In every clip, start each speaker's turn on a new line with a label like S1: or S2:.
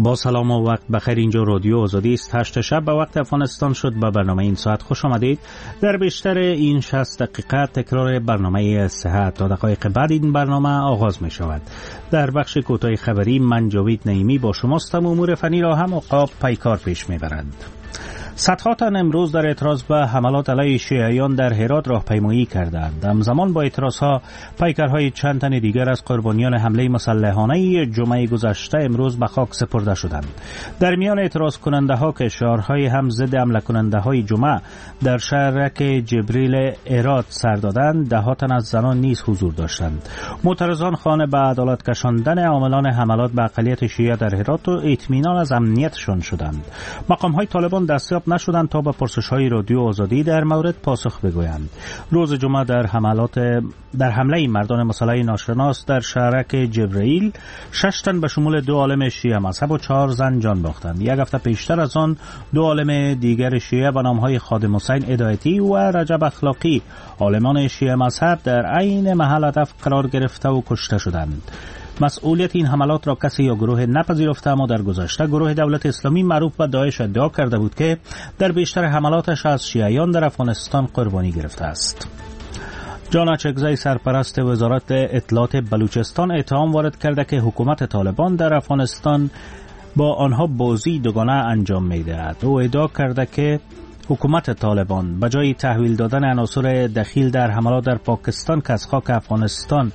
S1: با سلام و وقت بخیر. اینجا رادیو آزادی است. 8 شب به وقت افغانستان شد. به برنامه این ساعت خوش آمدید. در بیشتر این 60 دقیقه تکرار برنامه صحت. تا دقایق بعد این برنامه آغاز می شود. در بخش کوتاه خبری من جاوید نعیمی با شماستم. امور فنی را هم عقاب پیکار پیش می برند. صدها تن امروز در اعتراض به حملات علیه شیعیان در هرات راهپیمایی کردند. همزمان با اعتراضها پیکرهای چند تن دیگر از قربانیان حمله مسلحانه جمعه گذشته امروز به خاک سپرده شدند. در میان اعتراض کننده ها که شعارهای هم ضد حمله کننده های جمعه در شهرک جبریل هرات سر دادند، ده ها تن از زنان نیز حضور داشتند. معترضان خانه به عدالت کشاندن عاملان حملات به اقلیت شیعه در هرات و اطمینان از امنیتشان شدند. مقام های طالبان دستیاب نشدند تا به پرسش‌های رادیو آزادی در مورد پاسخ بگویند. روز جمعه در حمله مردان مسلح ناشناس در شهرک جبرائیل 6 تن به شمول 2 عالم شیعه مذهب و 4 زن جان باختند. یک هفته پیشتر از آن 2 عالم دیگر شیعه به نام‌های خادم حسین هدایتی و رجب اخلاقی عالمان شیعه مذهب در عین محل هدف قرار گرفته و کشته شدند. مسئولیت این حملات را کسی یا گروه نپذیرفته، اما در گذشته گروه دولت اسلامی معروف به داعش ادعا کرده بود که در بیشتر حملاتش از شیعیان در افغانستان قربانی گرفته است. جان اچکزی سرپرست وزارت اطلاعات بلوچستان اتهام وارد کرده که حکومت طالبان در افغانستان با آنها بازی دوگانه انجام می‌دهد. او ادعا کرده که حکومت طالبان به جای تحویل دادن عناصر دخیل در حملات در پاکستان که از خاک افغانستان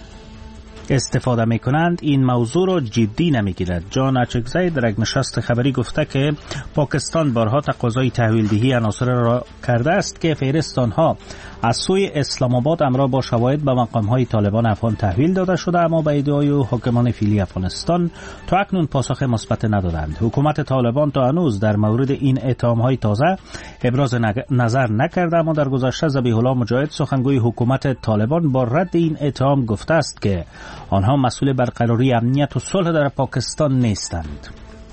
S1: استفاده می کنند، این موضوع را جدی نمی گیرد. جان اچکزی در یک نشست خبری گفته که پاکستان بارها تقاضای تحویل دهی عناصر را کرده است که فهرست آنها از سوی اسلام آباد همراه با شواهد به مقام های طالبان افغان تحویل داده شده، اما به ادعای حاکمان فعلی افغانستان تا اکنون پاسخ مثبت ندادند. حکومت طالبان تا هنوز در مورد این اتهام های تازه ابراز نظر نکرده، اما در گذشته ذبیح الله مجاهد سخنگوی حکومت طالبان با رد این اتهام گفته است که آنها مسئول برقراری امنیت و صلح در پاکستان نیستند.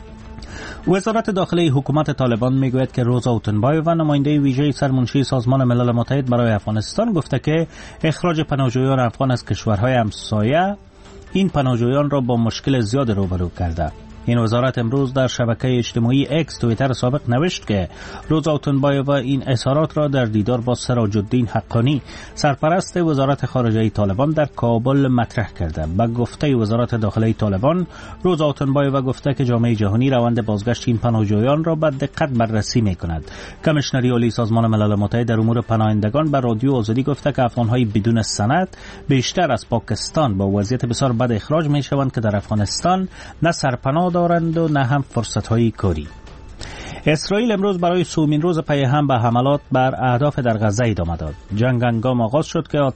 S1: وزارت داخلی حکومت طالبان میگوید که روزا اوتنبایووا نماینده ویژه سرمنشی سازمان ملل متحد برای افغانستان گفته که اخراج پناهجویان افغان از کشورهای همسایه این پناهجویان را با مشکل زیاد روبرو کرده. این وزارت امروز در شبکه اجتماعی اکس توییتر سابق نوشت که روزا اوتنبایووا این اظهارات را در دیدار با سراج الدین حقانی سرپرست وزارت خارجه طالبان در کابل مطرح کرده. به گفته وزارت داخلی طالبان، روزا اوتنبایووا گفته که جامعه جهانی روند بازگشت این پناهجویان را به دقت بررسی می‌کند. کمیشنری عالی سازمان ملل متحد در امور پناهندگان به رادیو آزادی گفته که افغان‌های بدون سند بیشتر از پاکستان با وضعیت بسیار بد اخراج می‌شوند که در افغانستان نه سرپناه دارند و نه هم فرصت‌های کاری. اسرائیل امروز برای سومین روز پی هم به حملات بر اهداف در غزه ادامه داد. جنگ هنگام آغاز شد که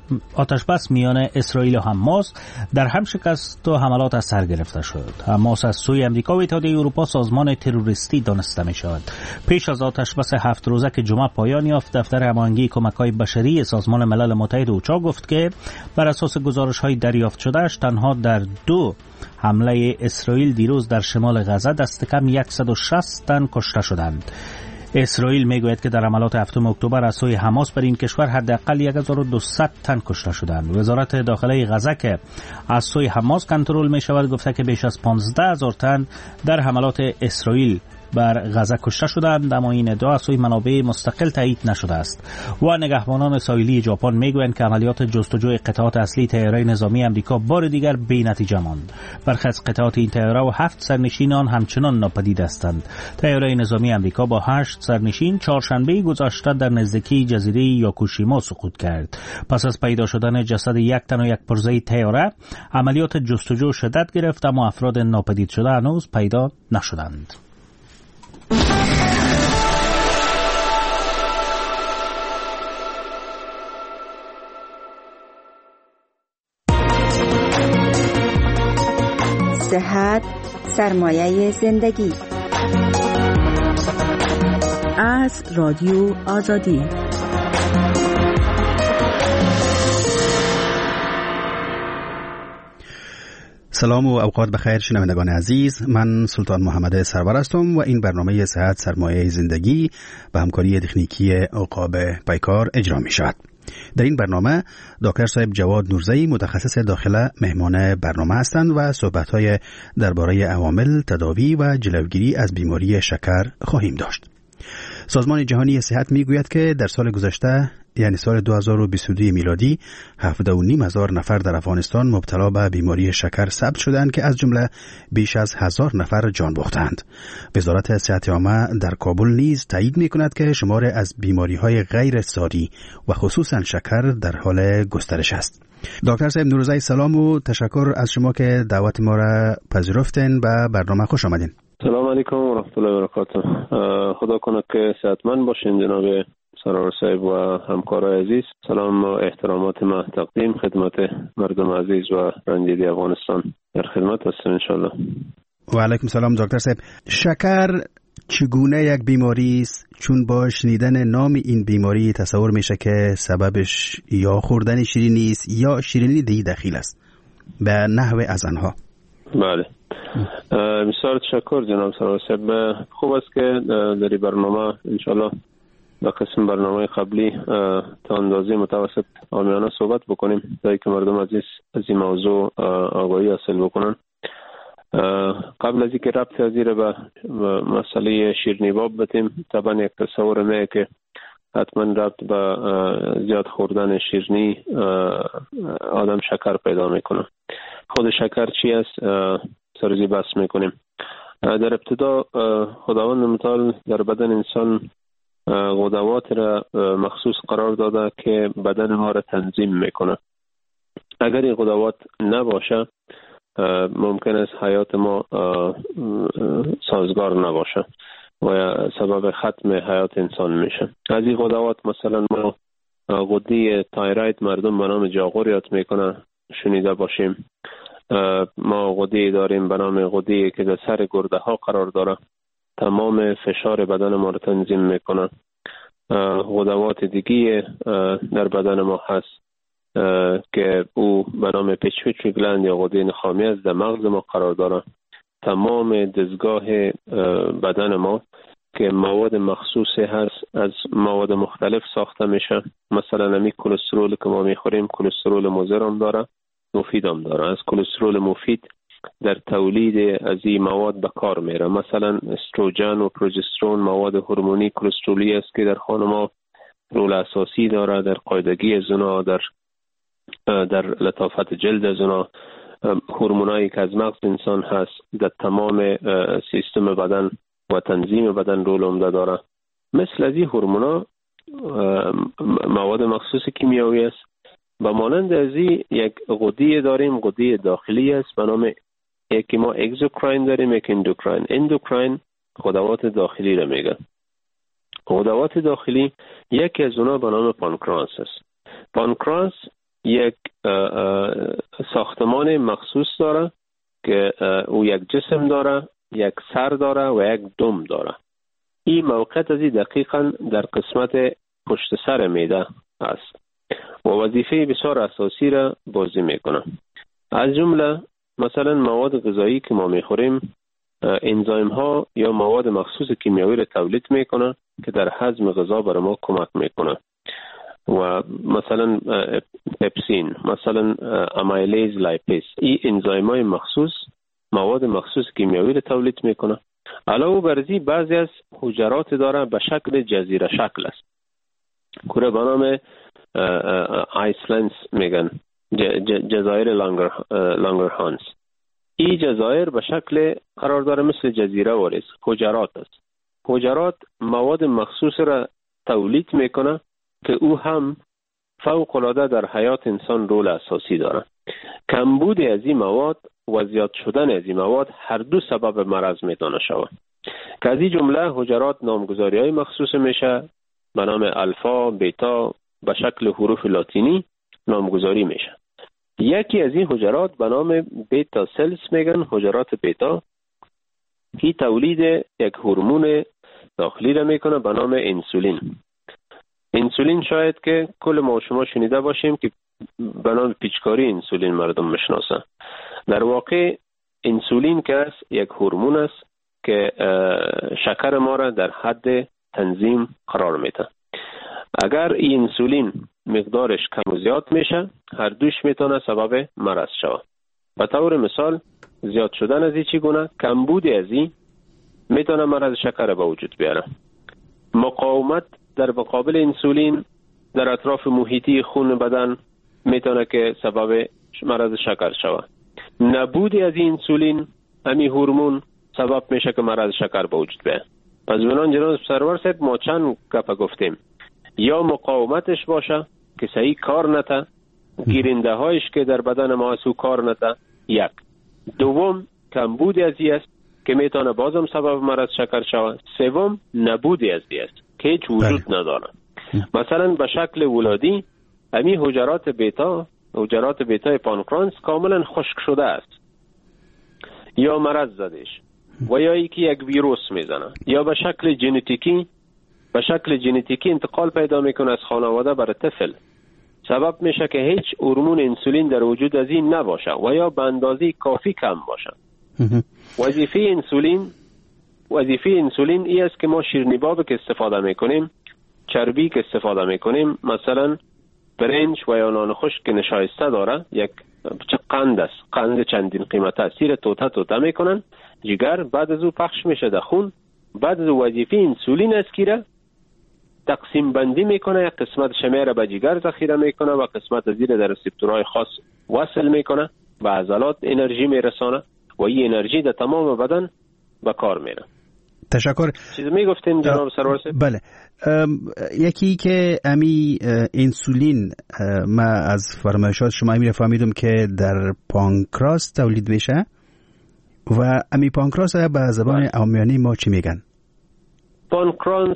S1: آتش بس میان اسرائیل و حماس در هم شکست و حملات از سر گرفته شد. حماس از سوی امریکا و اتحادیه اروپا سازمان تروریستی دانسته می شود. پیش از آتش بس 7 روزه که جمعه پایان یافت، دفتر هماهنگی کمک‌های بشری سازمان ملل متحد اوچا گفت که بر اساس گزارش‌های دریافت شده‌اش تنها در 2 حمله اسرائیل دیروز در شمال غزه دست کم 160 تن کشته شدند. اسرائیل میگوید که در حملات 7 اکتبر از سوی حماس بر این کشور حداقل 1200 تن کشته شدند. وزارت داخلی غزه که از سوی حماس کنترل می شود گفته که بیش از 15000 تن در حملات اسرائیل بر غزه کشته شدند، اما این ادعا از سوی منابع مستقل تایید نشده است. و نگهبانان ساحلی ژاپن میگویند که عملیات جستجوی قطعات اصلی طیاره نظامی آمریکا بار دیگر بی‌نتیجه ماند. برخی از قطعات این طیاره و 7 سرنشین آن همچنان ناپدید هستند. طیاره نظامی آمریکا با 8 سرنشین چهارشنبه گذشته در نزدیکی جزیره یاکوشیما سقوط کرد. پس از پیدا شدن جسد 1 تن و 1 پرزه طیاره، عملیات جستجو شدت گرفت، اما افراد ناپدید شده هنوز پیدا نشدند.
S2: صحت سرمایه زندگی. از رادیو آزادی.
S3: سلام و اوقات بخیر شنوندگان عزیز، من سلطان محمد سرور هستم و این برنامه صحت سرمایه زندگی به همکاری تکنیکی عقاب پیکار اجرا می شود. در این برنامه دکتر صاحب جواد نورزئی متخصص داخله مهمان برنامه هستند و صحبت‌های درباره عوامل تداوی و جلوگیری از بیماری شکر خواهیم داشت. سازمان جهانی صحت میگوید که در سال گذشته یعنی سال 2022 میلادی 7,500 نفر در افغانستان مبتلا به بیماری شکر ثبت شدند که از جمله بیش از 1000 نفر جان باختند. وزارت صحت عامه در کابل نیز تایید میکند که شمار از بیماری‌های غیر ساری و خصوصا شکر در حال گسترش است. دکتر صاحب نورزئی سلام و تشکر از شما که دعوت ما را پذیرفتین و برنامه خوش آمدین.
S4: سلام علیکم و رحمت الله و برکاته. خدا کنه که صحتمند باشین جناب سرور صاحب و همکارای عزیز. سلام و احترامات ما تقدیم خدمت مردم عزیز و رنجیده افغانستان. در خدمت هستم انشالله.
S3: و علیکم سلام دکتر صاحب. شکر چگونه یک بیماری است؟ چون با شنیدن نام این بیماری تصور میشه که سببش یا خوردن شیرینی است یا شیرینی دی داخل است به نحو از آنها.
S4: بله. بسیار تشکر جناب سرور صاحب. خوب است که در برنامه انشالله به قسم برنامه قبلی تا اندازه متوسط عامیانه صحبت بکنیم تا که مردم عزیز از این موضوع آگاهی حاصل بکنن. قبل از اینکه ربط از این به مسئله شیرینی باب بتیم، طبعا یک تصور نه که حتما ربط به زیاد خوردن شیرینی آدم شکر پیدا میکنه. خود شکر چی است سرزی بحث میکنیم. در ابتدا خداوند متعال در بدن انسان غدوات را مخصوص قرار داده که بدن ما را تنظیم میکنه. اگر این غدوات نباشه ممکن است حیات ما سازگار نباشه و سبب ختم حیات انسان میشه. از این غدوات مثلا ما غده تایروید مردم به نام جاغور یاد میکنه شنیده باشیم. ما غده داریم به نام غده که در سر گرده ها قرار داره، تمام فشار بدن ما رو تنظیم میکنه. غدوات دیگه در بدن ما هست که او به نام پیچویچری گلند یا غده نخامی از در مغز ما قرار داره. تمام دستگاه بدن ما که مواد مخصوصی هست از مواد مختلف ساخته میشه. مثلا همی کلسترول که ما میخوریم کلسترول مضر هم داره، مفید هم داره. از کلسترول مفید در تولید از این مواد به کار میره. مثلا استروژن و پروژسترون مواد هورمونی کلسترولی است که در خانم ما رول اساسی داره در قاعدگی زنا، در لطافت جلد زنا. هورمونایی که از مغز انسان هست در تمام سیستم بدن و تنظیم بدن رول عمده داره. مثل از این هورمونا مواد مخصوص کیمیایی است. با مانند از این یک غده داریم، غده داخلی است به نام یکی ما اگزوکراین داریم، یک اندوکراین. اندوکراین غدوات داخلی را میگه. غدوات داخلی یکی از اونا به نام پانکراس است. پانکراس یک ساختمان مخصوص داره که او یک جسم داره، یک سر داره و یک دم داره. این موقعیت از این دقیقاً در قسمت پشت سر معده است و وظیفه بسیار اساسی را بازی میکنه. از جمله مثلا مواد غذایی که ما میخوریم انزایم ها یا مواد مخصوص کیمیایی را تولید میکنه که در هضم غذا برای ما کمک میکنه. و مثلا پپسین، مثلا امیلیز لایپیز، این انزایم های مخصوص مواد مخصوص کیمیایی را تولید میکنه. علاوه بر این بعضی از حجرات داره به شکل جزیره شکل است که به نام آیسلندز میگن، جزایر لانگرهانس. این جزایر به شکل قرار داره مثل جزیره واریز، حجرات است. حجرات مواد مخصوص را تولید میکنه که او هم فوق العاده در حیات انسان رول اساسی داره. کمبود از این مواد و زیاد شدن از این مواد هر دو سبب مرض میتونه شود. که از این جمله حجرات نامگذاری های مخصوص میشه به نام الفا، بیتا به شکل حروف لاتینی نامگذاری میشه. یکی از این حجرات به نام بیتا سلز میگن، حجرات بیتا، که تولید یک هورمون داخلی را میکنه به نام انسولین. انسولین شاید که کل ما شما شنیده باشیم که به نام پیچکاری انسولین مردم میشناسه. در واقع انسولین که است یک هورمون است که شکر ما را در حد تنظیم قرار میده. اگر این انسولین مقدارش کم و زیاد میشه، هر دوش میتونه سبب مرض شود. به طور مثال زیاد شدن از این چگونه، کمبود از این میتونه مرض شکر به وجود بیاره. مقاومت در مقابل انسولین در اطراف محیطی خون بدن میتونه که سبب مرض شکر شود. نبود از این انسولین، همین هورمون، سبب میشه که مرض شکر به وجود بیاد. پس بنان جناب سرور صاحب ما چند گپ گفتیم، یا مقاومتش باشه که صحیح کار نته، گیرنده هایش که در بدن ما هست کار نته، یک. دوم کمبود از این است که میتونه بازم سبب مرض شکر شود. سوم نبود از این است که هیچ وجود نداره. مثلا به شکل ولادی همین حجرات بیتا پانکرانس کاملا خشک شده است، یا مرض زدش، و یا یکی یک ویروس میزنه، یا به شکل ژنتیکی انتقال پیدا میکنه از خانواده بر طفل. سبب میشه که هیچ هورمون انسولین در وجود از این نباشه و یا به اندازه کافی کم باشه. وظیفه انسولین ای است که ما شیرینی که استفاده میکنیم، چربی که استفاده میکنیم، مثلا برنج و یا نان خشک که نشایسته داره، یک قند است، قند چندین قیمته است، سیر توته میکنن جگر، بعد از او پخش میشه در خون. بعد از وظیفه انسولین است که تقسیم بندی میکنه، یک قسمت شمیر به جگر ذخیره میکنه و قسمت زیر در رسپتورهای خاص وصل میکنه، به عضلات انرژی میرسانه و این انرژی در تمام بدن به کار میره.
S3: تشکر.
S4: چیز میگفتین جناب سرور صاحب؟
S3: بله. یکی که امی انسولین، ما از فرمایشات شما می فهمیدم که در پانکراس تولید میشه و امی پانکراس به زبان عامیانه ما چی میگن؟
S4: پانکراس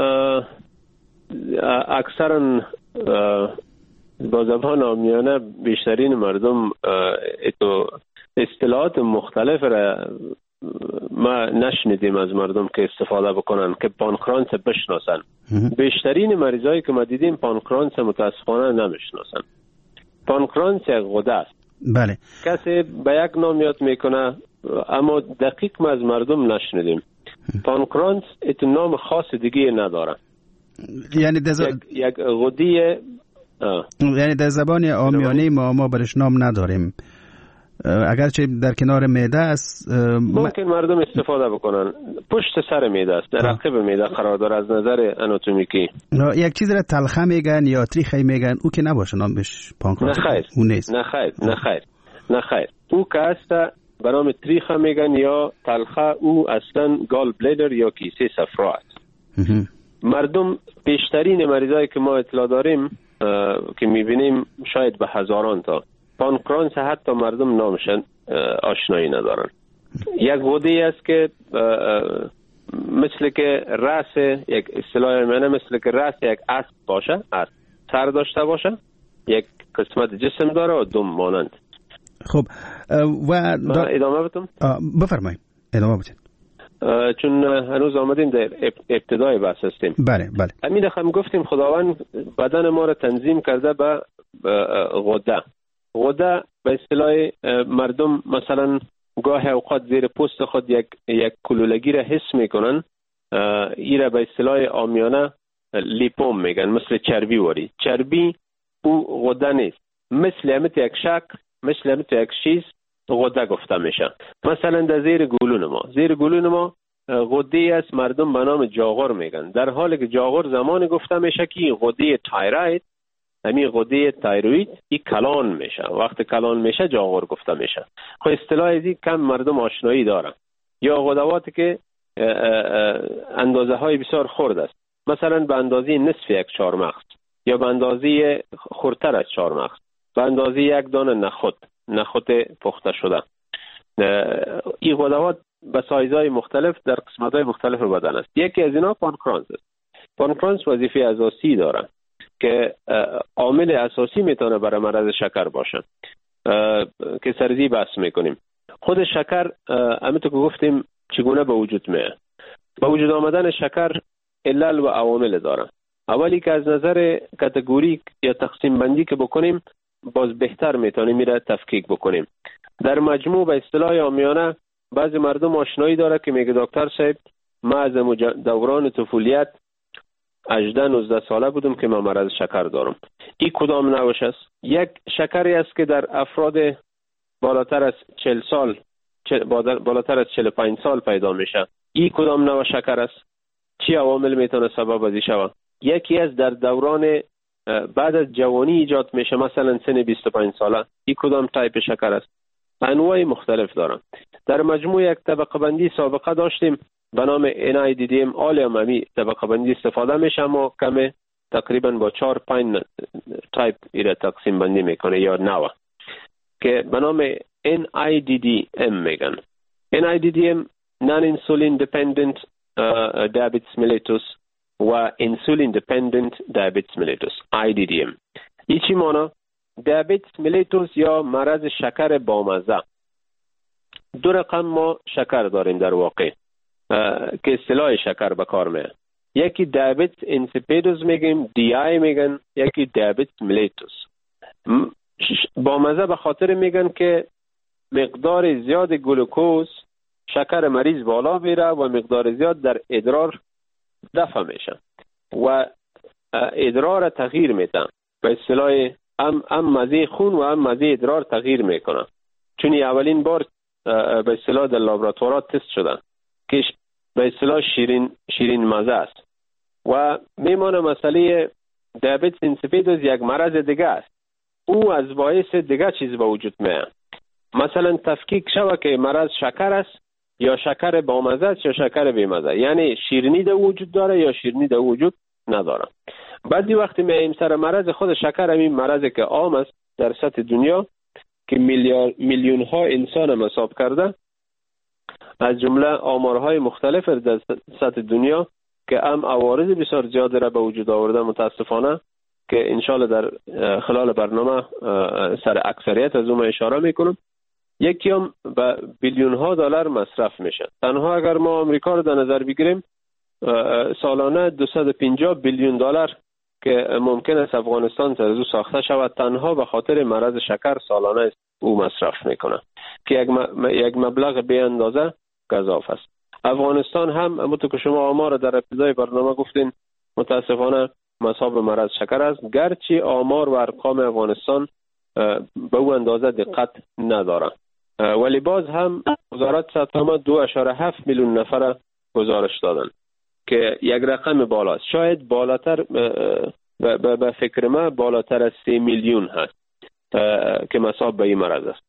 S4: اکثرا با زبان عامیانه بیشترین مردم اصطلاحات مختلف را ما نشنیدیم از مردم که استفاده بکنن که پانکرانس بشناسن. بیشترین مریضایی که ما دیدیم پانکرانس متاسفانه نمیشناسن. پانکرانس یک غده است.
S3: بله.
S4: کسی به یک نام یاد میکنه اما دقیق ما از مردم نشنیدیم. پانکرانس ات نام خاص دیگه نداره.
S3: یعنی
S4: یک غده،
S3: یعنی در زبان عامیانه ما برش نام نداریم، اگرچه در کنار معده است.
S4: ممکن مردم استفاده بکنن. پشت سر معده است، در عقب معده قرار داره از نظر اناتومیکی.
S3: یک چیز را تلخه میگن یا تریخه میگن، او که نباشه نامش پانکراس.
S4: او نیست. نه خیر. او که است به نام تریخه میگن یا تلخه، او اصلا گال بلیدر یا کیسه صفرا است. مردم بیشترین مریضایی که ما اطلاع داریم که میبینیم شاید به هزاران تا پانکرانس حتی مردم نامشن آشنایی ندارن. یک غده است که مثل که رأس یک اصطلاح منه، مثل که رأس یک اسب باشه، اسب سر داشته باشه، یک قسمت جسم داره و دم مانند.
S3: خب و
S4: ادامه بدم؟
S3: بفرمایید ادامه بدین.
S4: چون هنوز آمدیم در ابتدای بحث هستیم.
S3: بله.
S4: همین هم گفتیم خداوند بدن ما را تنظیم کرده به غده به اصطلاح مردم مثلا گاه اوقات زیر پوست خود یک کلولگی را حس میکنن، این را به اصطلاح عامیانه لیپوم میگن، مثل چربی واری. چربی او غده نیست، مثل همت یک شکل، مثل همت یک چیز غده گفته میشه. مثلا در زیر گلون ما غده است، مردم به نام جاغور میگن، در حالی که جاغور زمان گفته میشه که غده تایروید، همین غده تایروید این کلان میشه، وقت کلان میشه جاغور گفته میشه. خب اصطلاح ازی کم مردم آشنایی دارن. یا غدواتی که اندازه های بسیار خرد است، مثلا به اندازه نصف یک چهارمغز یا به اندازه خردتر از چهارمغز، به اندازه یک دانه نخود پخته شده. این غدوات به سایزهای مختلف در قسمت‌های مختلف بدن است. یکی از اینا پانکرانس است. پانکرانس وظیفه اساسی داره که عامل اساسی میتونه برای مرض شکر باشه که سرزی بحث میکنیم. خود شکر همونطور که گفتیم چگونه به وجود میاد. به وجود آمدن شکر علل و عوامل داره. اولی که از نظر کاتگوری یا تقسیم بندی که بکنیم باز بهتر میتونیم میره تفکیک بکنیم. در مجموع به اصطلاح عامیانه بعضی مردم آشنایی داره که میگه دکتر صاحب ما از دوران طفولیت 18-19 ساله بودم که من مرض شکر دارم. این کدام نوعش است؟ یک شکری است که در افراد بالاتر از 40 سال بالاتر از 45 سال پیدا میشه. این کدام نوع شکر است؟ چی عوامل میتونه سبب ازی شود؟ یکی از در دوران بعد از جوانی ایجاد میشه، مثلا سن 25 ساله. این کدام تایپ شکر است؟ انواع مختلف دارن. در مجموع یک طبقه بندی سابقه داشتیم به نام NIDDM عالی عمومی طبقه بندی استفاده میشه، اما کم تقریبا با 4-5 تایپ ایره تقسیم بندی میکنه یا نوع که به نام NIDDM میگن. NIDDM Non-Insulin Dependent Diabetes Mellitus و Insulin Dependent Diabetes Mellitus IDDM. این چی مانا؟ دیابت ملیتوس یا مرض شکر بامزه. دو رقم ما شکر داریم در واقع که اصطلاح شکر به کار میاد. یکی دیابت اینسیپیدوس میگیم، DI میگن، یکی دیابت ملیتوس. بامزه به خاطر میگن که مقدار زیاد گلوکوز شکر مریض بالا میره و مقدار زیاد در ادرار دفع میشه و ادرار تغییر میده. به اصطلاح هم مزه خون و هم مزه ادرار تغییر میکنه، چون اولین بار به اصطلاح در لابراتوارات تست شدن که به اصطلاح شیرین مزه است و میمانه. مسئله دیابت اینسیپیدوس یک مرض دیگه است. او از باعث دیگه چیز به وجود میاد. مثلا تفکیک شوه که مرض شکر است یا شکر بامزه است یا شکر بیمزه، یعنی شیرینی در وجود داره یا شیرینی در وجود نداره. بعضی وقتی میایم سر مرض خود شکر، همین مرضی که عام است در سطح دنیا که میلیون ها انسان هم حساب کرده، از جمله آمارهای مختلف در سطح دنیا که هم عوارض بسیار زیاده را به وجود آورده متاسفانه، که انشالله در خلال برنامه سر اکثریت از اون اشاره میکنم. یکی هم به بیلیون ها دلار مصرف میشه. تنها اگر ما آمریکا رو در نظر بگیریم، سالانه 250 بیلیون دلار که ممکن است افغانستان سر او ساخته شود تنها به خاطر مرض شکر سالانه او مصرف میکنه که یک مبلغ بی اندازه گزاف است. افغانستان هم همونطور که شما آمار در ابتدای برنامه گفتین متاسفانه مصاب مرض شکر است، گرچه آمار و ارقام افغانستان به او اندازه دقت نداره، ولی باز هم وزارت صحت 2.7 میلیون نفر گزارش دادن که یک رقم بالاست. شاید بالاتر به فکر ما بالاتر از 3 میلیون هست که مصاب به این مرض است.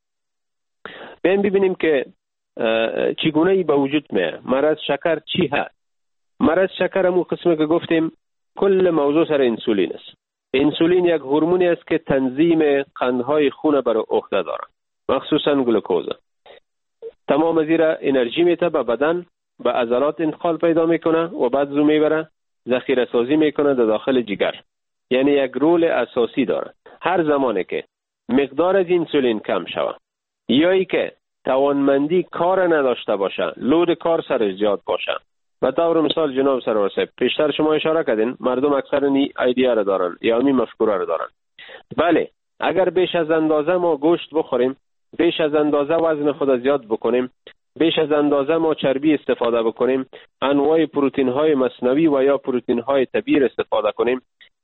S4: ببینیم که چگونه ای به وجود میاد. مرض شکر چی هست؟ مرض شکر همون قسمی که گفتیم کل موضوع سر انسولین است. انسولین یک هورمونی است که تنظیم قندهای خون بر عهده داره، مخصوصا گلوکوز. تمام از این انرژی میته به بدن، به عضلات انتقال پیدا میکنه و بعد زو میبره ذخیره سازی میکنه در داخل جگر. یعنی یک رول اساسی داره. هر زمانی که مقدار از انسولین کم شود یا ای که توانمندی کار نداشته باشه، لود کار سر زیاد باشه، به طور مثال جناب سرور صاحب پیشتر شما اشاره کردین مردم اکثر این ایده را دارن یا این مفکوره را دارن. بله، اگر بیش از اندازه ما گوشت بخوریم، بیش از اندازه وزن خود زیاد بکنیم، بیش از اندازه ما چربی استفاده بکنیم، انواع پروتئین های مصنوعی و یا پروتئین های طبیعی استفاده کنیم،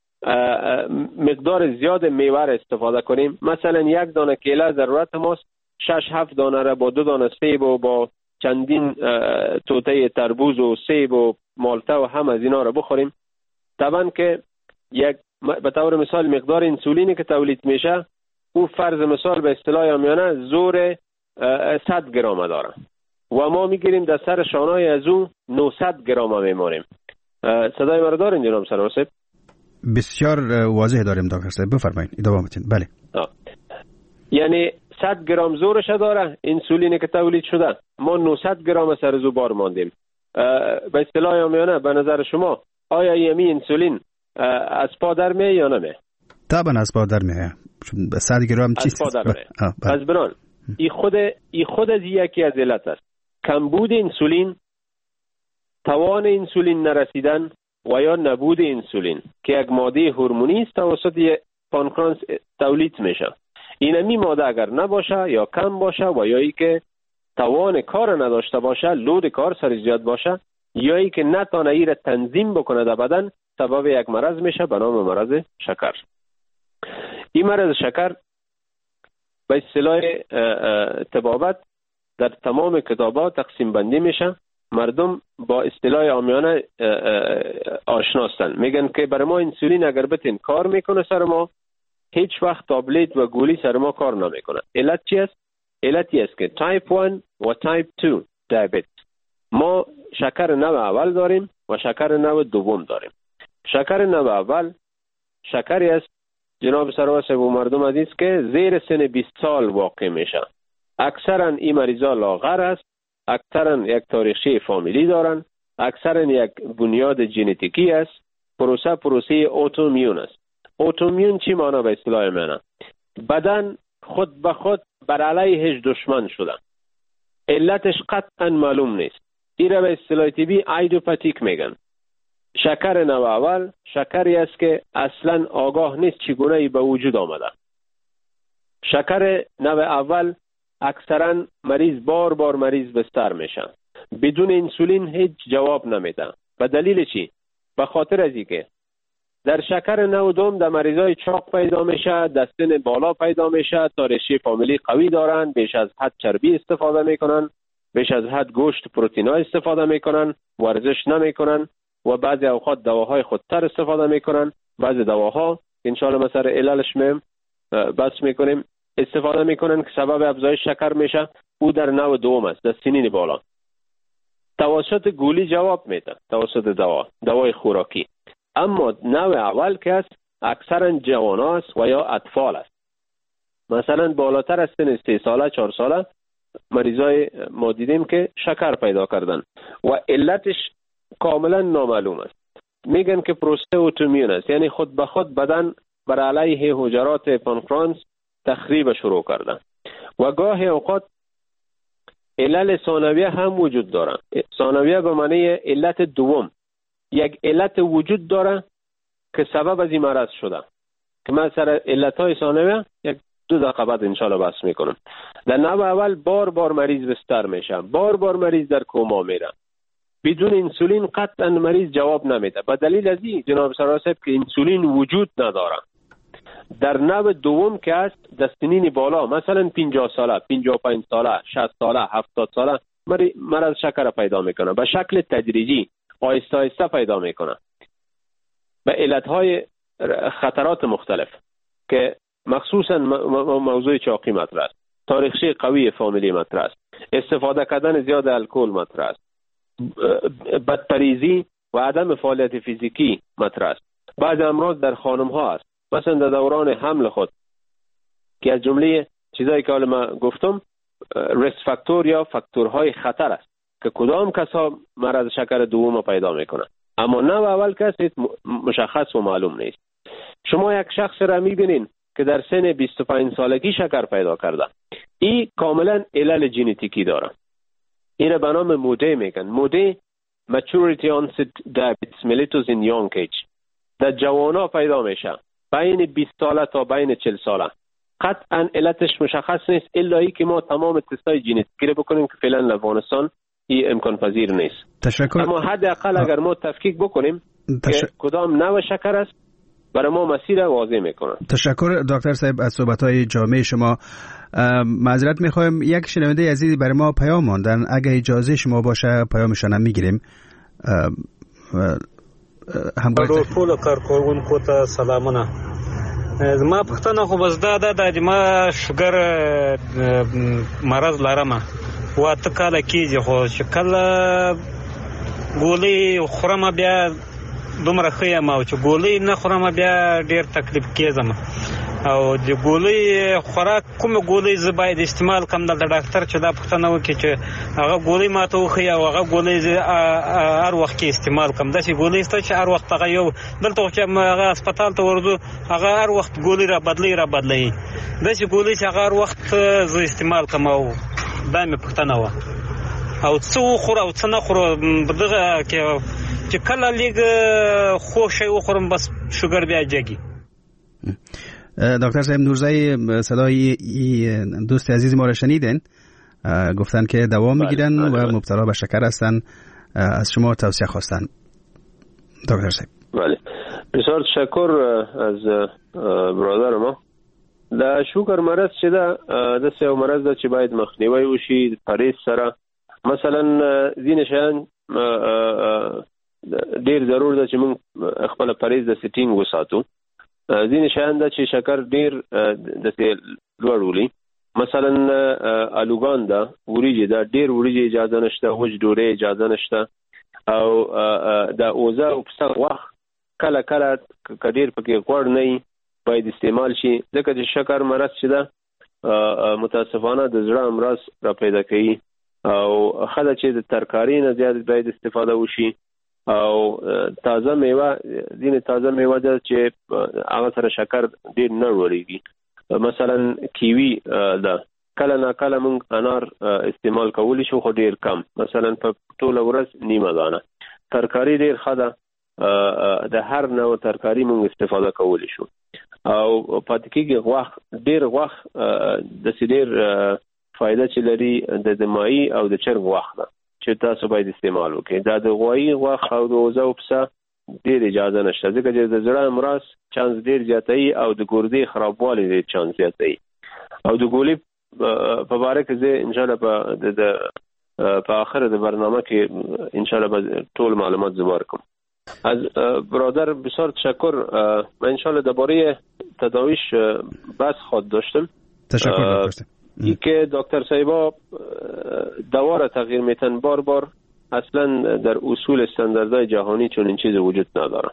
S4: مقدار زیاد میوه استفاده کنیم، مثلا یک دانه کیله ضرورت ماست، 6-7 دانه را با 2 دانه سیب و با چندین توته تربوز و سیب و مالته و هم از اینا را بخوریم، طبعا که یک به طور مثال مقدار انسولینی که تولید میشه او فرض مثال به اصطلاح عامیانه زور 100 گرم داره و ما میگیریم در سر شانای از اون 900 گرم میمونیم. صدای مرا دارین جناب سرور صاحب؟
S3: بسیار واضح داریم دکتر صاحب، بفرمایید ادامه بدین. بله،
S4: یعنی 100 گرم زورش داره انسولینی که تولید شده، ما 900 گرم سر زو بار ماندیم. به اصطلاح عامیانه به نظر شما آیا یمی انسولین از پا در میه یا نمیه؟
S3: طبعا از پا در میه. 100 گرم چیست؟
S4: از پا در میه. از بران ای خود از یکی از علت است. کمبود انسولین، توان انسولین نرسیدن و یا نبود انسولین که یک ماده هورمونی است توسط پانکراس تولید میشه. اینمی ماده اگر نباشه یا کم باشه و یا ای که توان کار نداشته باشه، لود کار سر زیاد باشه، یا ای که نتانه ای را تنظیم بکنه در بدن سبب یک مرض میشه به نام مرض شکر. این مرض شکر به اصطلاح طبابت در تمام کتابات تقسیم بندی میشه. مردم با اصطلاح عامیانه آشناستن، میگن که برای ما انسولین اگر بتین کار میکنه سر ما، هیچ وقت تابلت و گولی سر ما کار نمیکنه. علت چی است؟ علتی است که تایپ 1 و تایپ 2 دیابت، ما شکر نوع اول داریم و شکر نوع دوم داریم. شکر نوع اول شکری است جناب سرور و مردم عزیز که زیر سن 20 سال واقع میشه. اکثرا این مریضا لاغر است، اکثرا یک تاریخچه فامیلی دارن، اکثرا یک بنیاد ژنتیکی است. پروسه اوتومیون است. اوتومیون چی معنی به اصطلاح منه؟ بدن خود به خود بر علیهش دشمن شده. علتش قطعا معلوم نیست. این را به اصطلاح طبی ایدوپاتیک میگن. شکر نوع اول شکری است که اصلا آگاه نیست چگونه ای به وجود آمده. شکر نوع اول اکثرا مریض بار مریض بستر میشه، بدون انسولین هیچ جواب نمیده. به دلیل چی؟ به خاطر از اینکه در شکر نوع دوم در مریضای چاق پیدا میشه، دستن بالا پیدا میشه، تاریخچه فامیلی قوی دارن، بیش از حد چربی استفاده میکنن، بیش از حد گوشت پروتئینا استفاده میکنن، ورزش نمیکنن و بعضی اوقات دواهای خودتر استفاده میکنن. بعضی دواها انشالله مثلا عللش بس میکنیم استفاده میکنن که سبب افزایش شکر میشه. او در نوع دوم است، در سنین بالا. توسط گولی جواب میده، توسط دوای خوراکی. اما نوع اول که است اکثرا جوان است و یا اطفال است. مثلا بالاتر از سن 3 ساله 4 ساله مریضای ما دیدیم که شکر پیدا کردن و علتش کاملا نامعلوم است. میگن که پروسه اوتومیون است، یعنی خود به خود بدن بر علیه حجرات پانکرانس تخریب شروع کردن. و گاهی اوقات علل ثانویه هم وجود داره. ثانویه به معنی علت دوم، یک علت وجود داره که سبب از این مرض شده که من سر علتهای ثانویه 2 دقیقه بعد انشالله بحث میکنم. در نوع اول بار مریض بستر میشه، بار مریض در کوما میره، بدون انسولین قطعا مریض جواب نمیده. به دلیل از این جناب سرور صاحب که انسولین وجود نداره. در نوع دوم که است در سنین بالا، مثلا 50 ساله 55 ساله 60 ساله 70 ساله مرض شکر پیدا میکنه، به شکل تدریجی آهسته پیدا میکنه به علتهای خطرات مختلف که مخصوصا موضوع چاقی مطرح است، تاریخچه قوی فامیلی مطرح است، استفاده کردن زیاد الکل مطرح است، بدپریزی و عدم فعالیت فیزیکی مطرح است. بعض امراض در خانم ها است، مثلا در دوران حمل خود که از جمله چیزایی که حالا من گفتم ریسک فاکتور یا فاکتورهای خطر است که کدام کسا مرض شکر دوم پیدا میکنه. اما نوع اول کسی مشخص و معلوم نیست. شما یک شخص را میبینین که در سن 25 سالگی شکر پیدا کرده، این کاملا علل ژنتیکی داره. این به نام موده میگن. موده maturity onset diabetes mellitus in young age، در جوانا پیدا میشه بین 20 ساله تا بین 40 ساله. قطعا علتش مشخص نیست الا ای که ما تمام تستای ژنتیکی رو بکنیم که فعلا در افغانستان این امکان پذیر نیست.
S3: تشکر.
S4: اما حداقل اگر ما تفکیک بکنیم که کدام نوع شکر است برای ما مسیر واضح میکنه.
S3: تشکر دکتر صاحب از صحبت‌های جامع شما. معذرت میخوایم یک شنونده عزیزی برای ما پیام ماندن، اگه اجازه شما باشه پیامشون هم میگیریم.
S5: همکار ټول کارکونکو ته سلامونه. زما پښتنه خو بس دا د ما شوګر مرض لرم و ته کله کیږي خو چې کله ګولې خورم بیا دومره ښه یم او چې ګولې نه خورم بیا ډېر تکلیف کېږم او د ګولې خوراک کومه ګولې زه باید استعمال کړم د ډاکټر چې دا پوښتنه وکړي چې هغه ګولې ماته وښیي او هغه ګولې زه هر وخت کې استعمال کړم. داسې ګولې شته چې هر وخت هغه یو دلته چې هغه هسپتال ته ورځو هغه هر وخت ګولې را بدلوي داسې ګولې چې هغه هر وخت زه استعمال کړم او دا مې پوښتنه وه او څه وخورو او څه نه خورو دغه کې چې کله لږ خوږ شی وخورم بس شوګر بیا جگی.
S3: دکتر صاحب نورزایی صدای دوست عزیز ما را شنیدن، گفتن که دوا میگیرن و مبتلا به شکر هستن از شما توصیه خواستن دکتر صاحب.
S4: بله، بسیار تشکر از برادر ما. د شوګر مرض چې د سیو مرض د چې باید مخنیوي وشي پرهیز سره. مثلا ځینې شیان ډیر ضرور ده چې موږ خپل پرهیز د سټینګ وساتو. ځینې شیان ده چې شکر ډیر د لوړ ولي. مثلا الوګان ده، وریجې ده، ډیر وریجې اجازه نشته، وچ ډوډۍ اجازه نشته، او د اوزه او پسه غوښه کله کله کډیر پکې غوړ نه باید استعمال شي، ځکه چې شکر مرض چې ده متاسفانه د زړه امراض را پیدا کوي. او خله چې د ترکاری نه زیات باید استفاده وشي. او تازه میوه، ځینې تازه میوه ده چې هغه سره شکر ډیر نه لوړیږي. مثلا کیوي ده، کله نه کله موږ انار استعمال کولی شو خو ډیر کم، مثلا په ټوله ورځ نیمه دانه. ترکاری ډیر ښه ده، د هر نوع ترکاری موږ استفاده کولی شو. او پاتې کېږي غوښه، ډیر غوښه د ډیر فائدہ چې لري د دماغي او د چرګ غوښه ده چې تاسو باید استعمال وکړئ. دا د غوایي غوښه او د اوزه او پسه ډیر اجازه نشته، ځکه چې د زړه امراض چانس ډیر زیاتوي او د ګردې خرابوالی ډیر چانس زیاتوي. او د ګولې په باره کې زه ان شاء الله په آخر د برنامه کې ان شاء الله به ټول معلومات زبر کوم. از برادر بسیار تشکر. من ان شاء الله درباره تداویش بحث خواهد داشتم.
S3: تشکر دکتر.
S4: ای که دکتر صاحبا دوا را تغییر میتن بار بار، اصلا در اصول استانداردهای جهانی چون این چیز وجود نداره.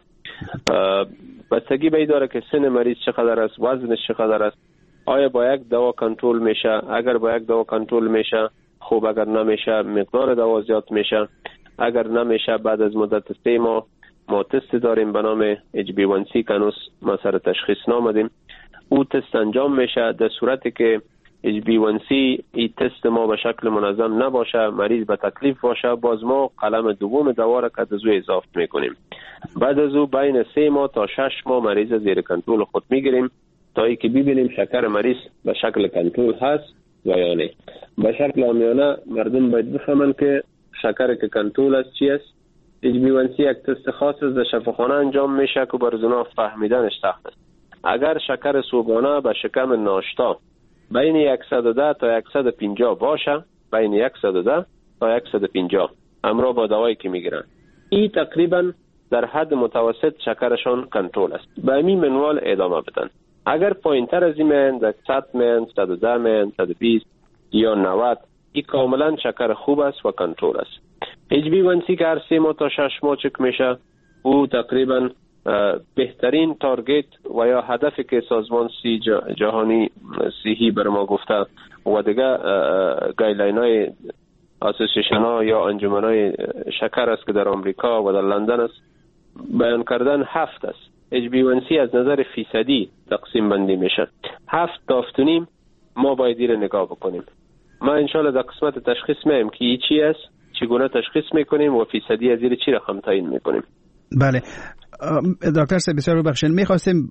S4: بستگی به این داره که سن مریض چقدر است، وزنش چقدر است، آیا با یک دوا کنترل میشه، اگر با یک دوا کنترل میشه خوب، اگر نمیشه مقدار دوا زیاد میشه، اگر نمیشه بعد از مدت 3 ماه ما تست داریم به نام HB1C که هنوز ما سر تشخیص نامدیم. او تست انجام میشه. در صورتی که HB1C این تست ما به شکل منظم نباشه، مریض به تکلیف باشه، باز ما قلم دوم دوا را که از او اضافه میکنیم. بعد از او بین 3 ماه تا 6 ماه مریض زیر کنترل خود میگیریم تا ای که ببینیم شکر مریض به شکل کنترل هست و یا نه. به شکل عامیانه مردم باید بفهمن که شکر که کنترل است چی است. HB1C یک تست خاص است، در شفاخانه انجام میشه که بر زنا فهمیدنش سخت است. اگر شکر صبحانه به شکم ناشتا بین 110 تا 150 باشه، بین 110 تا 150 همراه با دوایی که میگیرن، این تقریبا در حد متوسط شکرشان کنترل است. به همین منوال ادامه بدن. اگر پایینتر از این من در 100 من، 110 من، 120 یا 90 این کاملا شکر خوب است و کنترل است. HB1C که هر 3 ماه تا 6 ماه چک میشه، او تقریبا بهترین تارگت و یا هدفی که سازمان جهانی صحی بر ما گفته و دیگه گایدلاین های اسوسییشن ها یا انجمن های شکر است که در آمریکا و در لندن است بیان کردن 7 است. HB1C از نظر فیصدی تقسیم بندی میشه. 7 تا 7.5 ما باید رو نگاه بکنیم. ما انشالله در قسمت تشخیص میم که این چی است، چگونه تشخیص میکنیم و فیصدی از زیر چی رقم تعیین میکنیم.
S3: بله دکتر صاحب بسیار ببخشید، میخواستیم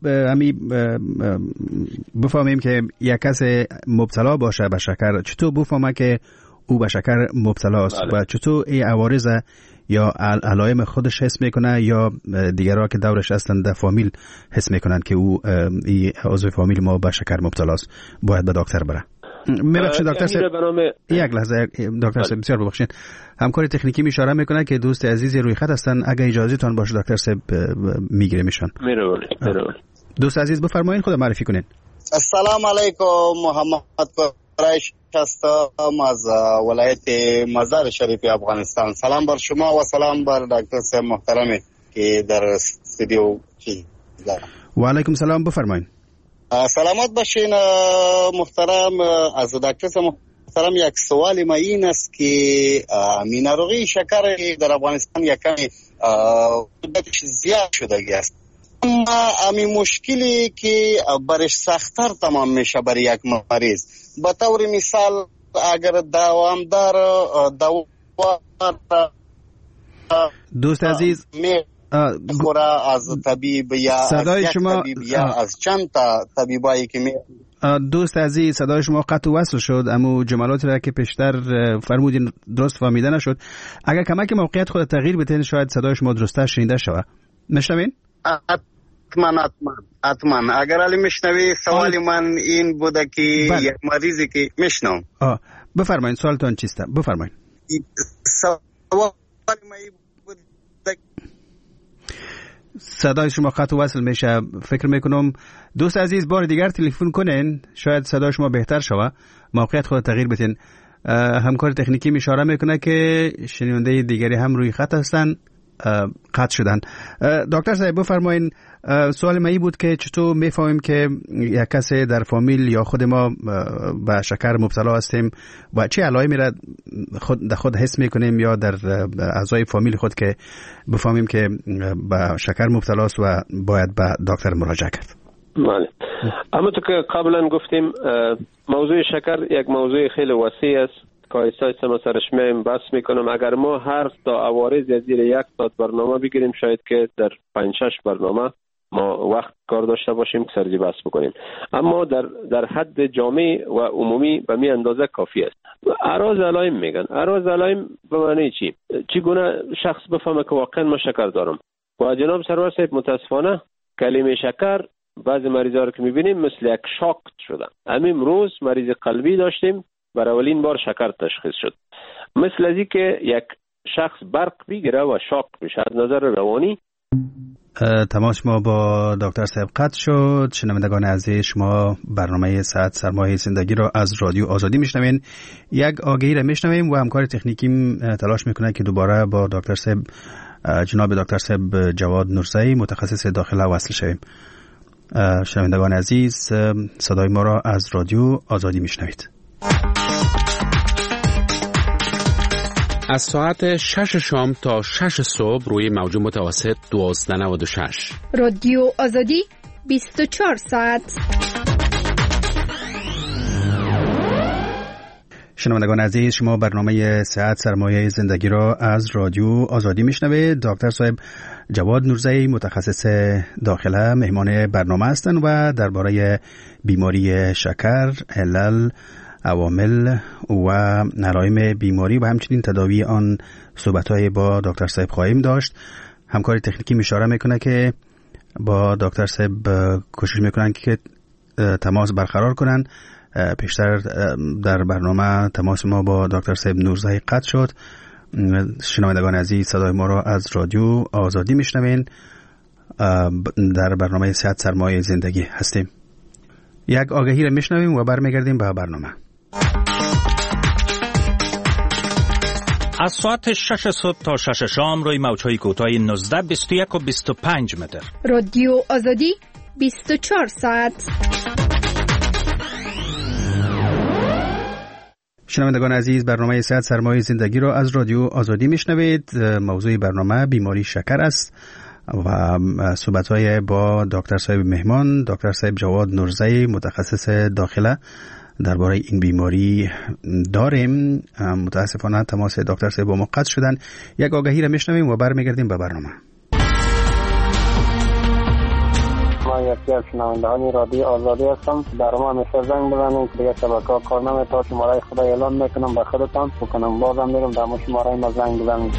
S3: بفهمیم که یک کس مبتلا باشه به شکر چطور بفهمه که او به شکر مبتلا است و چطور این عوارض یا علائم خودش حس میکنه یا دیگرها که دورش هستند در فامیل حس میکنن که او این عضو فامیل ما به شکر مبتلا است، باید به دکتر بره. میبخشید دکتر صاحب یک لحظه دکتر صاحب بسیار ببخشید، همکار تکنیکی اشاره میکنه که دوست عزیزی روی خط هستن، اگه اجازه تان باشه دکتر صاحب میگیره میشن. دوست عزیز بفرمایید خود معرفی کنین.
S6: السلام علیکم، محمد قریش هستم از ولایت مزار شریف افغانستان. سلام بر شما و سلام بر دکتر صاحب محترمی که در استودیو دارم.
S3: و علیکم سلام، بفرمایید.
S6: سلامت باشین محترم. از دکتر صاحب محترم یک سوال ما این است که میناروغی شکر در افغانستان یکمی زیاد شده است، اما امی مشکلی که برش سخت‌تر تمام میشه برای یک مریض. به طور مثال اگر دوامدار
S3: دوست عزیز
S6: خوره از طبیب یا
S3: صدای
S6: از
S3: شما
S6: طبیب یا از چند تا طبیبایی که
S3: دوست عزیز صدای شما قطع و وصل شد، اما جملاتی را که پیشتر فرمودین درست فهمیده نشد. اگر کمک موقعیت خود تغییر بدین شاید صدای شما درسته شنیده شود. میشنوین؟
S6: حتما اگر علی میشنوی سوال من این بوده که یک مریضی که میشنم.
S3: بفرمایید سوالتون چیسته؟ بفرمایید.
S6: سوال من بوده
S3: صدای شما قطع و وصل میشه. فکر میکنم دوست عزیز بار دیگر تلفن کنین شاید صدای شما بهتر شود، موقعیت خود تغییر بدین. همکار تکنیکی اشاره میکنه که شنونده دیگری هم روی خط هستن قطع شدن. دکتر صاحب بفرمایین، سوال من بود که چطور میفهمیم که یک کسی در فامیل یا خود ما به شکر مبتلا هستیم و چه علائمی را خود حس میکنیم یا در اعضای فامیل خود که بفهمیم که به شکر مبتلا است و باید به دکتر مراجعه کرد.
S4: بله. اما تو که قبلا گفتیم موضوع شکر یک موضوع خیلی وسیع است که آیسته ما سرش میم بس میکنم. اگر ما هر تا عوارض یا زیر 1 ساعت برنامه بگیریم شاید که در 5-6 برنامه ما وقت کار داشته باشیم که سرجی بس بکنیم، اما در حد جامع و عمومی به می اندازه کافی است. اعراض علائم میگن. اعراض علائم به معنی چی؟ چگونه شخص بفهمه که واقعا ما شکر دارم؟ و جناب سرور صاحب متاسفانه کلمه شکر بعضی مریضا رو که میبینیم مثل یک شاک شده. همین روز مریض قلبی داشتیم برای اولین بار شکر تشخیص شد. مثل ازی که یک شخص برق بگیره و شاک بشه. از نظر روانی
S3: تماس ما با دکتر صاحب قطع شد. شنوندگان عزیز شما برنامه ساعت سرمایه زندگی را از رادیو آزادی میشنوین. یک آگهی را میشنویم و همکار تکنیکی تلاش میکنه که دوباره با دکتر صاحب جناب دکتر صاحب جواد نورزی متخصص داخله وصل شویم. شنوندگان عزیز صدای ما را از رادیو آزادی میشنوید.
S7: از ساعت 6 شام تا 6 صبح روی موج متوسط 1296
S8: رادیو آزادی 24 ساعت.
S3: شنوندگان عزیز شما برنامه صحت سرمایه زندگی را از رادیو آزادی میشنوید. دکتر صاحب جواد نورزی متخصص داخله مهمان برنامه هستند و درباره بیماری شکر، علل، عوامل و علائم بیماری و همچنین تداوی آن صحبت‌های با دکتر صاحب خواهیم داشت. همکار تکنیکی اشاره میکنه که با دکتر صاحب کوشش میکنن که تماس برقرار کنن. پیشتر در برنامه تماس ما با دکتر صاحب نورزی قطع شد. شنوندگان عزیز صدای ما را از رادیو آزادی میشنوین. در برنامه صحت سرمایه زندگی هستیم. یک آگهی را میشنویم و برمیگردیم به برنامه.
S1: از ساعت 6 صبح تا 6 شام روی موج‌های کوتاه 19 21 و 25 متر
S8: رادیو آزادی 24 ساعت.
S3: شنوندگان عزیز برنامه صحت سرمایه زندگی را از رادیو آزادی میشنوید. موضوع برنامه بیماری شکر است و صحبت‌های با دکتر صاحب مهمان دکتر صاحب جواد نورزی متخصص داخله درباره این بیماری داریم. متاسفانه تماس دکتر صاحب با ما قطع شدن. یک آگهی را میشنویم و برمیگردیم به برنامه.
S9: ما یکی از شنوندگان رادیو آزادی هستم. برنامه همیشه زنگ بزنید که دیگه شبکه‌ها کار نمی‌کنه. شماره خدا اعلان میکنم به خودتان بکنم بازم میگم در شماره ما زنگ بزنید.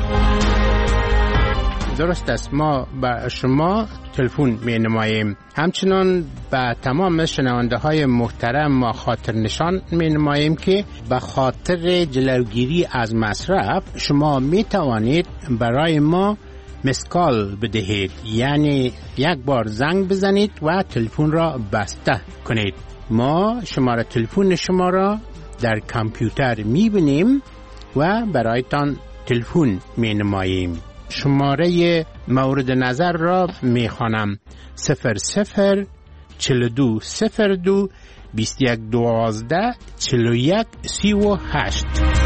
S10: درست است، ما به شما تلفن می نماییم. همچنان به تمام شنونده های محترم ما خاطر نشان می نماییم که به خاطر جلوگیری از مصرف شما می توانید برای ما مسکال بدهید، یعنی یک بار زنگ بزنید و تلفن را بسته کنید. ما شماره تلفن شما را در کامپیوتر می بینیم و برایتان تلفن می نماییم. شماره مورد نظر را می خوانم 00 42 02 21 12 41 38.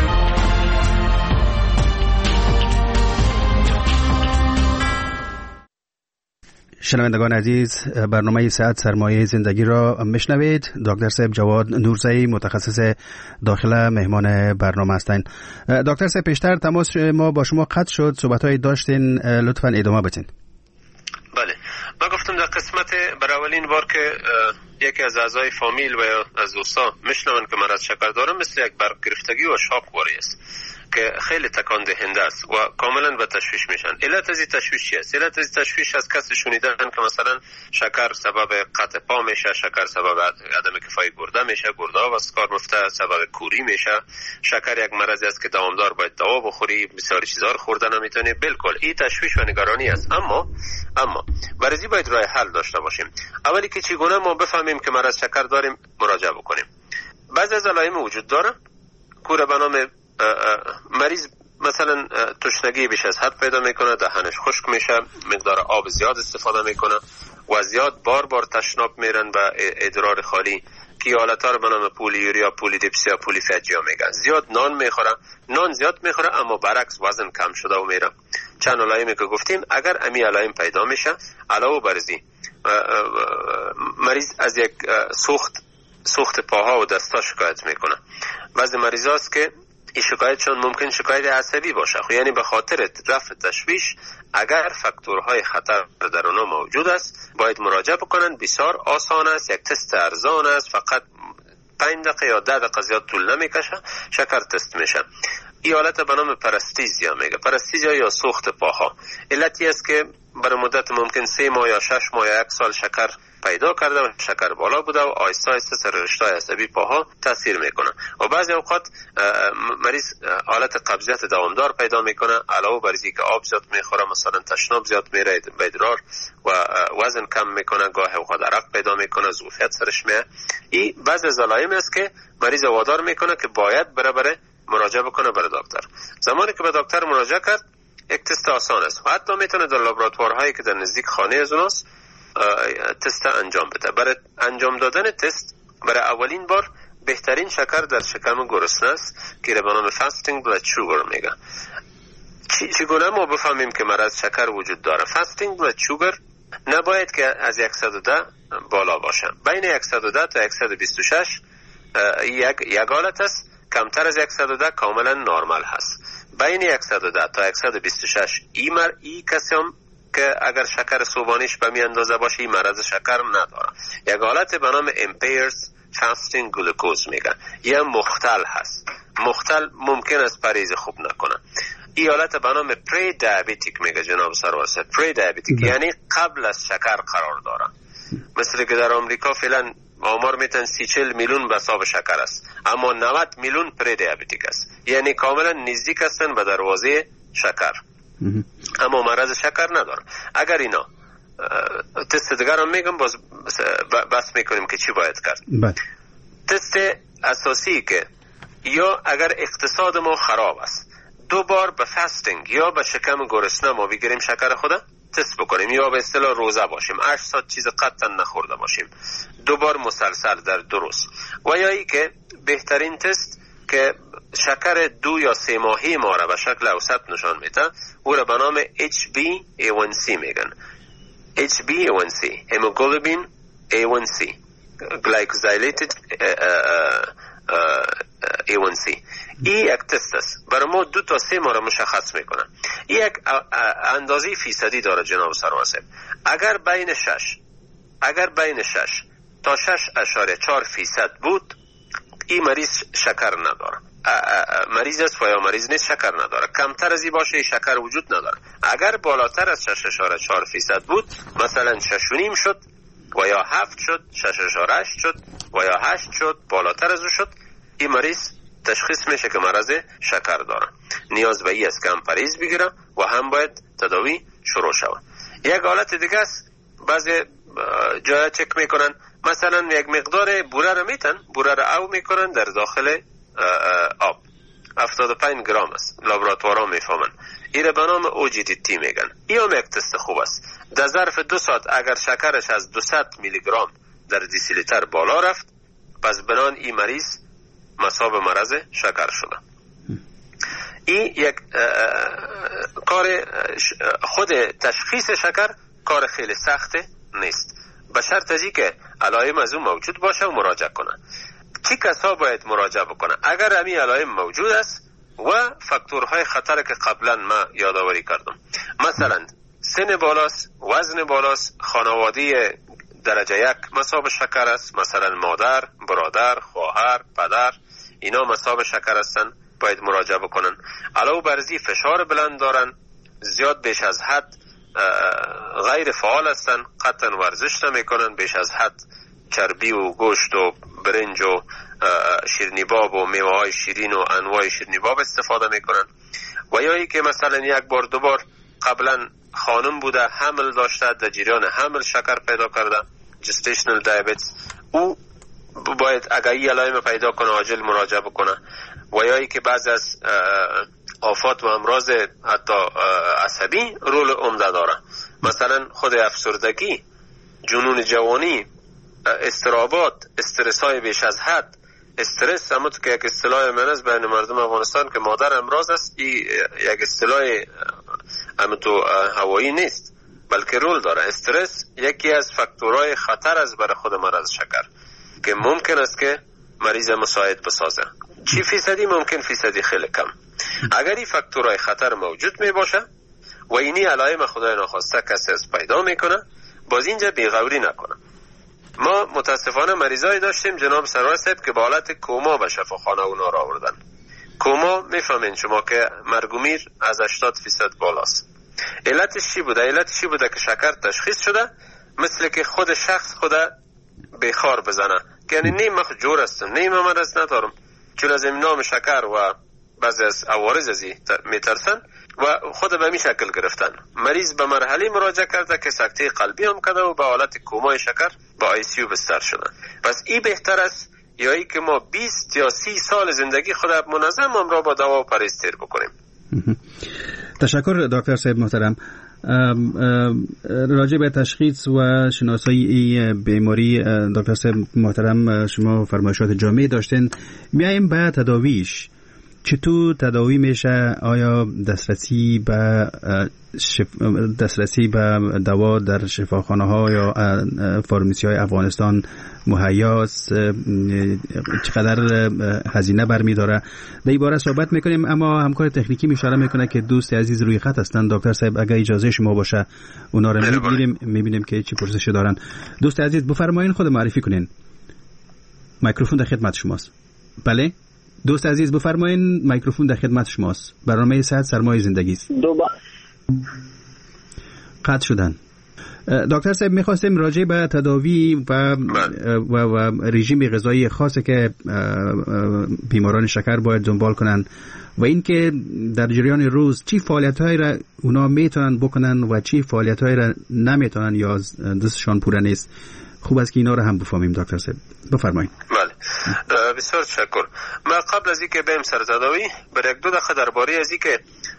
S3: شنوندگان عزیز برنامه صحت سرمایه زندگی را میشنوید. دکتر صاحب جواد نورزی متخصص داخله مهمان برنامه هستند. دکتر صاحب پیشتر تماس ما با شما قطع شد، صحبت‌های داشتین، لطفاً ادامه بدین.
S4: اولین بار که یکی از اعضای فامیل و یا از دوستا میشنون که مرض شکر داره، مثل یک برق گرفتگی و شاک واری است که خیلی تکان دهنده است و کاملا به تشویش میشن. علت از این تشویش چی است؟ علت از تشویش از کسی شنیدن که مثلا شکر سبب قطع پا میشه، شکر سبب عدم کفایی گرده میشه، گرده ها از کار رفته، سبب کوری میشه. شکر یک مرضی است که دوامدار باید دوا بخوری، بسیاری چیزا رو خوردن نمیتونی. بالکل این تشویش و نگرانی است. اما برای باید راه حل داشته باشیم. اولی که چگونه ما بفهمیم که مرض شکر داریم، مراجعه بکنیم. بعضی از علائم وجود داره که به نام مریض مثلا تشنگی بیش از حد پیدا میکنه، دهنش خشک میشه، مقدار آب زیاد استفاده میکنه و زیاد بار تشناب میرن به ادرار خالی که حالت ها رو به نام پولیوریا، پولیدیپسیا، پولیفاجیا میگن. زیاد نان زیاد میخوره اما برعکس وزن کم شده و میره. چند علائمی که گفتیم اگر امی علائم پیدا میشه، علاوه بر ازی مریض از یک سوخت پاها و دستا شکایت میکنه. بعضی مریضا است که این شکایتشون ممکن شکایت عصبی باشه، یعنی به خاطر رفع تشویش اگر فاکتورهای خطر در اونها موجود است باید مراجعه بکنن. بسیار آسان است، یک تست ارزان است، فقط 5 دقیقه یا 10 دقیقه زیاد طول نمیکشه، شکر تست میشه. این حالت به نام پرستیزیا میگه. پرستیزیا یا سوخت پاها علتی است که برای مدت ممکن 3 ماه یا 6 ماه یا 1 سال شکر پیدا کرده و شکر بالا بوده و آهسته آهسته سر رشته عصبی پاها تاثیر میکنه و بعضی اوقات مریض حالت قبضیت دوامدار پیدا میکنه. علاوه بر اینکه که آب زیاد میخوره، مثلا تشناب زیاد میره به ادرار و وزن کم میکنه، گاه اوقات عرق پیدا میکنه، ظرفیت سرش میاد. این بعضی از علائم است که مریض وادار میکنه که باید بره مراجعه بکنه برای دکتر. زمانی که به دکتر مراجعه کرد، یک تست آسان است و حتی میتونه در لابراتوارهایی که در نزدیک خانه از اوناست تست انجام بده. برای انجام دادن تست برای اولین بار بهترین شکر در شکم گرسنه است که به نام فاستینگ بلاد شوگر میگه. چگونه ما بفهمیم که مرض شکر وجود داره؟ فاستینگ بلاد شوگر نباید که از 110 بالا باشه. بین 110 تا 126 یک حالت است، کمتر از 110 کاملا نرمال هست. بین 110 تا 126 ای کسی هم که اگر شکر صبحانیش به می اندازه باشه این مرض شکر نداره. یک حالت به نام impaired fasting glucose میگن، یه مختل هست. مختل ممکن است پرهیز خوب نکنه. این حالت به نام پری دیابتیک میگه جناب سرواسه. پری دیابتیک یعنی قبل از شکر قرار داره. مثل که در آمریکا فعلا آمار میتن 30-40 میلیون به حساب شکر است، اما 90 میلیون پری دیابتیک است، یعنی کاملا نزدیک هستن به دروازه شکر اما مرض شکر ندارن. اگر اینا تست دیگر هم میگم باز بس میکنیم که چی باید کرد. تست اساسی که یا اگر اقتصاد ما خراب است 2 بار به فاستینگ یا به شکم گرسنه ما بگیریم شکر خود تست بکنیم، یا به اصطلاح روزه باشیم 8 ساعت چیز قطعا نخورده باشیم 2 بار مسلسل در 2 روز. و یا ای که بهترین تست که شکر 2 یا 3 ماهی ما را به شکل اوسط نشان میده او را به نام HbA1c میگن. HbA1c hemoglobin A1c glycosylated A1c. این یک تست است، برای ما 2 تا 3 ماه را مشخص میکنه. این یک اندازه فیصدی داره جناب سرواسب. اگر بین 6 تا 6.4% بود این مریض شکر نداره. مریض است و یا مریض نیست شکر نداره. کمتر از این باشه شکر وجود نداره. اگر بالاتر از 6.4% بود، مثلا 6.5 شد و یا 7 شد، 6.8 شد و یا 8 شد، بالاتر از او شد، این مریض تشخیص میشه که مرض شکر داره. نیاز به این است که هم پرهیز بگیره و هم باید تداوی شروع شود. یک حالت دیگه است، بعضی جای چک میکنن مثلا یک مقدار بوره رو میتن، بوره رو او میکنن در داخل آب 75 گرم است، لابراتوارها میفهمن. این به نام OGTT میگن. این هم یک تست خوب است. در ظرف 2 ساعت اگر شکرش از 200 میلی گرم در دیسیلیتر بالا رفت، پس بنان این مریض مصاب مرض شکر شده. این یک کار خود تشخیص شکر کار خیلی سخته نیست، به شرط از که علائم از اون موجود باشه و مراجعه کنه. چی کسا باید مراجعه بکنه؟ اگر همین علائم موجود است و فاکتورهای خطر که قبلا ما یادآوری کردم، مثلا سن بالاست، وزن بالاست، خانواده درجه 1 مصاب شکر است، مثلا مادر، برادر، خواهر، پدر، اینا مصاب شکر هستن، باید مراجعه بکنن. علاوه بر ذی فشار بلند دارن، زیاد بیش از حد غیر فعال هستن، قطعا ورزش نمیکنن، بیش از حد چربی و گوشت و برنج و شیرینیباب و میوه های شیرین و انواع شیرینیباب استفاده میکنن. و یا ای که مثلا یک بار دو بار قبلا خانم بوده، حمل داشته، در جریان حمل شکر پیدا کرده، جستیشنال دیابتس، او باید اگر این علائم پیدا کنه عاجل مراجعه بکنه. و یا ای که بعضی از آفات و امراض حتی عصبی رول عمده داره، مثلا خود افسردگی، جنون جوانی، اضطرابات، استرس های بیش از حد. استرس همون که یک اصطلاح من است بین مردم افغانستان که مادر امراض است، این یک اصطلاح همون تو هوایی نیست بلکه رول داره. استرس یکی از فاکتورهای خطر است برای خود مرض شکر که ممکن است که مریض مساعد بسازه. چی فیصدی؟ ممکن فیصدی خیلی کم. اگر این فاکتورهای خطر موجود می باشه و اینی علائم خدای ناخواسته کسی از پیدا میکنه، باز اینجا بیغوری نکنه. ما متاسفانه مریضایی داشتیم جناب سرور صاحب که با حالت کوما به شفاخانه اونا را آوردن. کوما میفهمین شما که مرگ و میر از 80% بالاست. علتش چی بوده؟ علتش چی بوده که شکر تشخیص شده، مثل که خود شخص خود بخار بزنه که یعنی نیم مخ جور هستم، نیم مرض ندارم، چون از نام شکر و بعضی از عوارض ازی میترسن و خود به می شکل گرفتن. مریض به مرحله مراجعه کرده که سکته قلبی هم کرده و به حالت کومای شکر با آی سی یو بستر شده. پس این بهتر است یا ای که ما 20 یا 30 سال زندگی خود منظم هم را با دوا و پرهیز تیر بکنیم.
S3: تشکر دکتر صاحب محترم. راجع به تشخیص و شناسایی این بیماری دکتر صاحب محترم شما فرمایشات جامع داشتین. میایم به تداویش. چطور تداوی میشه؟ آیا دسترسی به دوا در شفاخانه ها یا فارمسی های افغانستان مهیاست؟ چقدر هزینه برمی داره؟ در این باره صحبت میکنیم، اما همکار تکنیکی اشاره میکنه که دوست عزیز روی خط هستند. دکتر صاحب اگر اجازه شما باشه اونا رو میبینیم که چی پرسشی دارن. دوست عزیز بفرمایین، خود معرفی کنین. میکروفون در خدمت شماست. بله دوست عزیز بفرمایین، میکروفون در خدمت شماست. برنامه صحت سرمایه زندگی است. قطع شدن. دکتر صاحب میخواستیم راجع به تداوی و رژیم غذایی خاصی که بیماران شکر باید دنبال کنن و اینکه در جریان روز چی فعالیت‌هایی را اونا میتونن بکنن و چی فعالیت‌هایی را نمیتونن یا دستشان پوره نیست. خوب است که اینا رو هم بفهمیم. دکتر صاحب بفرمایید.
S4: بله بسیار تشکر. ما قبل از اینکه بریم سر تداوی بر یک دو دقیقه درباره از اینکه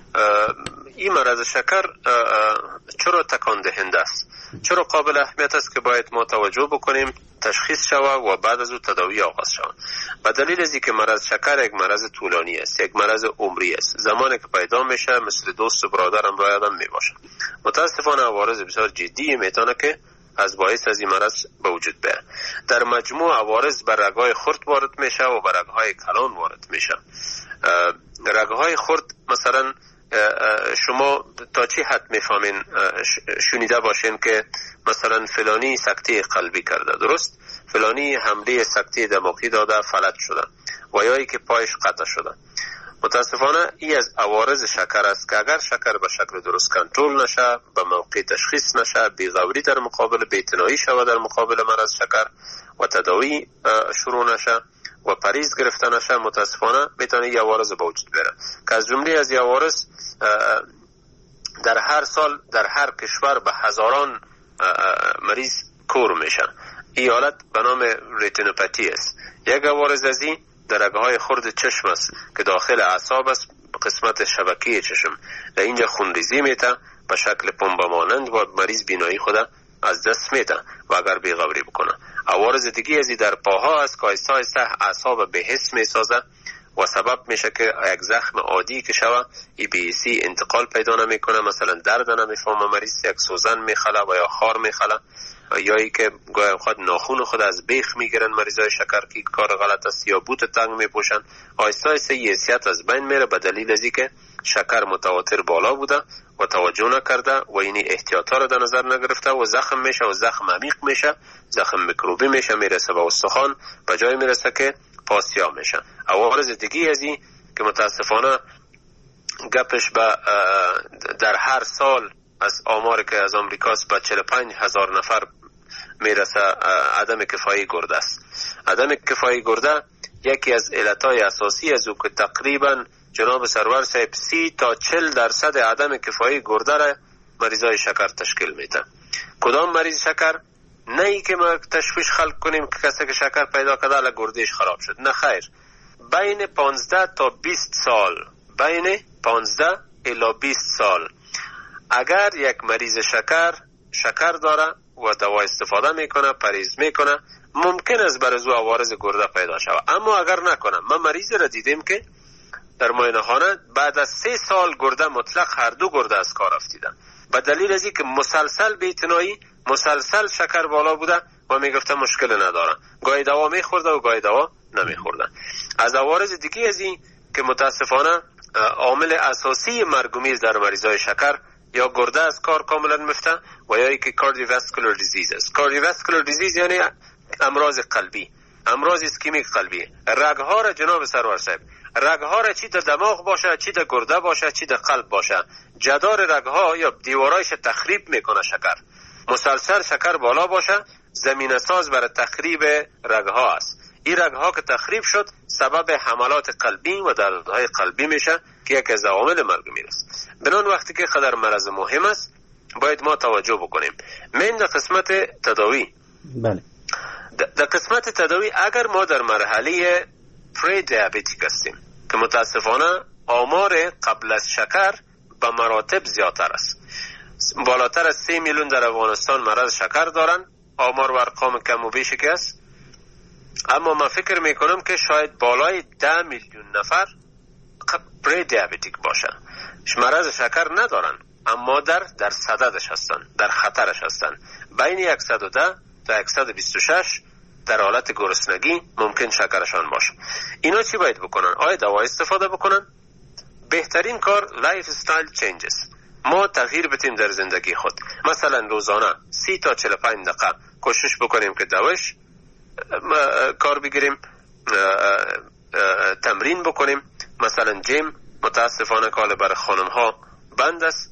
S4: این مرض شکر چرا تکان دهنده است، چرا قابل اهمیت است که باید ما توجه بکنیم تشخیص شود و بعد از او تداوی آغاز شود. به دلیل از اینکه مرض شکر یک مرض طولانی است، یک مرض عمری است. زمانی که پیدا میشه مثل دوست و برادرم را یادم میباشه. متاسفانه عوارض بسیار جدی میتونه که از باعث از این مرض به وجود بیاد. در مجموع عوارض بر رگهای خرد وارد میشه و بر رگهای کلان وارد میشه. رگهای خرد مثلا شما تا چی حد میفهمین شنیده باشین که مثلا فلانی سکته قلبی کرده، درست؟ فلانی حمله سکته دماغی داده فلج شده و یا ای که پایش قطع شده. متاسفانه این از عوارض شکر است که اگر شکر به شکل درست کنترل نشه، به موقع تشخیص نشه، بیغوری در مقابل، بی‌اعتنایی شود در مقابل مرض شکر و تداوی شروع نشه و پرهیز گرفته نشه، متاسفانه میتونه این عوارض به وجود بیاره که از جمله از این عوارض در هر سال در هر کشور به هزاران مریض کور میشن. این حالت به نام ریتینوپاتی است. یک عوارض از این در رگهای خرد چشم است که داخل اعصاب است، قسمت شبکیه چشم. در اینجا خونریزی میته به شکل پنبه مانند و مریض بینایی خود از دست میته و اگر بیغوری بکنه. عوارض دیگه ازی در پاها است که آهسته آهسته اعصاب به حس میسازه و سبب میشه که یک زخم عادی که شوه ای بی سی انتقال پیدا نمیکنه، مثلا درد نمیفهمه مریض، یک سوزن میخله و یا خار میخله یا ای که گاهی اوقات ناخون خود از بیخ میگیرن مریضای شکر که کار غلط است، یا بوت تنگ میپوشن، آهسته آهسته این حیثیت از بین میره به دلیل از اینکه شکر متواتر بالا بوده و توجه نکرده و این احتیاطا رو در نظر نگرفته و زخم میشه و زخم عمیق میشه، زخم میکروبی میشه، میرسه به استخوان، به جای میرسه که پاسیا میشه. عوارض دیگه از این که متاسفانه گپش به در هر سال از آمار که از امریکاست به 45,000 نفر میرسه عدم کفایی گرده است. عدم کفایی گرده یکی از علتهای اساسی از او که تقریبا جناب سرور صاحب 30 تا 40% عدم کفایی گرده را مریضای شکر تشکیل میده. کدام مریض شکر؟ نه ای که ما تشویش خلق کنیم که کسی که شکر پیدا کرده الان گردهش خراب شد، نه خیر. بین 15 تا 20 سال، بین 15 الی 20 سال اگر یک مریض شکر داره و دوا استفاده میکنه، پرهیز میکنه، ممکن است بر از او عوارض گرده پیدا شود. اما اگر نکنه، من مریض را دیدیم که در معاینه خانه بعد از 3 سال گرده مطلق هر دو گرده از کار افتیدن به دلیل از اینکه مسلسل بی‌اعتنایی، مسلسل شکر بالا بوده و میگفته مشکل نداره، گاهی دوا میخورده و گاهی دوا نمیخورده. از عوارض دیگه از این که متاسفانه عامل اساسی مرگومیز در مریضای شکر یا گرده از کار کاملا میفته و یا اینکه کاردیوواسکولار دیزیز است. کاردیوواسکولار دیزیز یعنی امراض قلبی، امراض اسکیمیک قلبی. رگها را جناب سرور صاحب، رگها را چی در دماغ باشه، چی در گرده باشه، چی در قلب باشه، جدار رگها یا دیوارایش تخریب میکنه شکر. مسلسل شکر بالا باشه زمینه ساز برای تخریب رگها است. این رگها که تخریب شد سبب حملات قلبی و دردهای قلبی میشه که یکی از عوامل مرگومیر است. بنان وقتی که قدر مرض مهم است باید ما توجه بکنیم. من در قسمت تداوی،
S3: بله،
S4: در قسمت تداوی اگر ما در مرحله پری دیابتیک هستیم که متاسفانه آمار قبل از شکر به مراتب زیادتر است، بالاتر از 3 میلیون در افغانستان مرض شکر دارن، آمار و ارقام کم و بیشی که است. اما من فکر میکنم که شاید بالای 10 میلیون نفر پری دیابتیک باشه، مرض شکر ندارن اما در صددش هستن، در خطرش هستن. بین 110 تا 126 در حالت گرسنگی ممکن شکرشان باشه. اینا چی باید بکنن؟ آیا دوا استفاده بکنن؟ بهترین کار لایف استایل چینجز، ما تغییر بدیم در زندگی خود. مثلا روزانه 30 تا 45 دقیقه کوشش بکنیم که دوش کار بگیریم، تمرین بکنیم. مثلا جیم متاسفانه کال برای خانم ها بند است،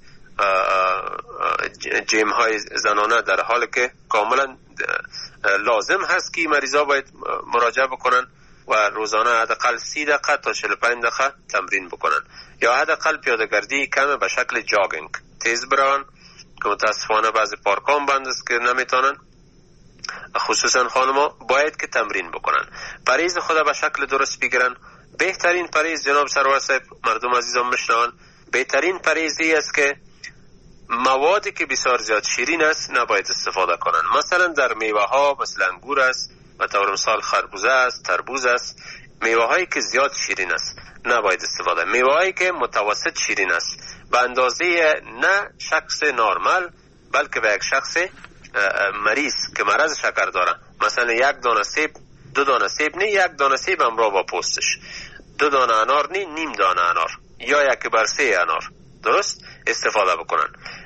S4: جیم های زنانه در حالی که کاملا لازم هست که مریضا باید مراجعه بکنن و روزانه حداقل 30 دقیقه تا 45 دقیقه تمرین بکنن، یا حداقل پیاده‌گردی کم به شکل جاگینگ تیز برون که متاسفانه بعضی پارکان بند است که نمیتونن، خصوصا خانما باید که تمرین بکنن، پرهیز خود به شکل درست بگیرن. بهترین پرهیز جناب سرور صاحب، مردم عزیزم بشنون، بهترین پرهیزی است که موادی که بسیار زیاد شیرین است نباید استفاده کنن. مثلا در میوه ها مثل انگور است، و طور مثال خربوزه است، تربوز است، میوه هایی که زیاد شیرین است نباید استفاده. میوه هایی که متوسط شیرین است به اندازه نه شخص نرمال بلکه به یک شخص مریض که مرض شکر داره، مثلا 1 دانه سیب، 2 دانه سیب نه، 1 دانه سیب همراه با پوستش، 2 دانه انار نه، نیم دانه انار، یا 1/3 انار درست استفاده بکنن.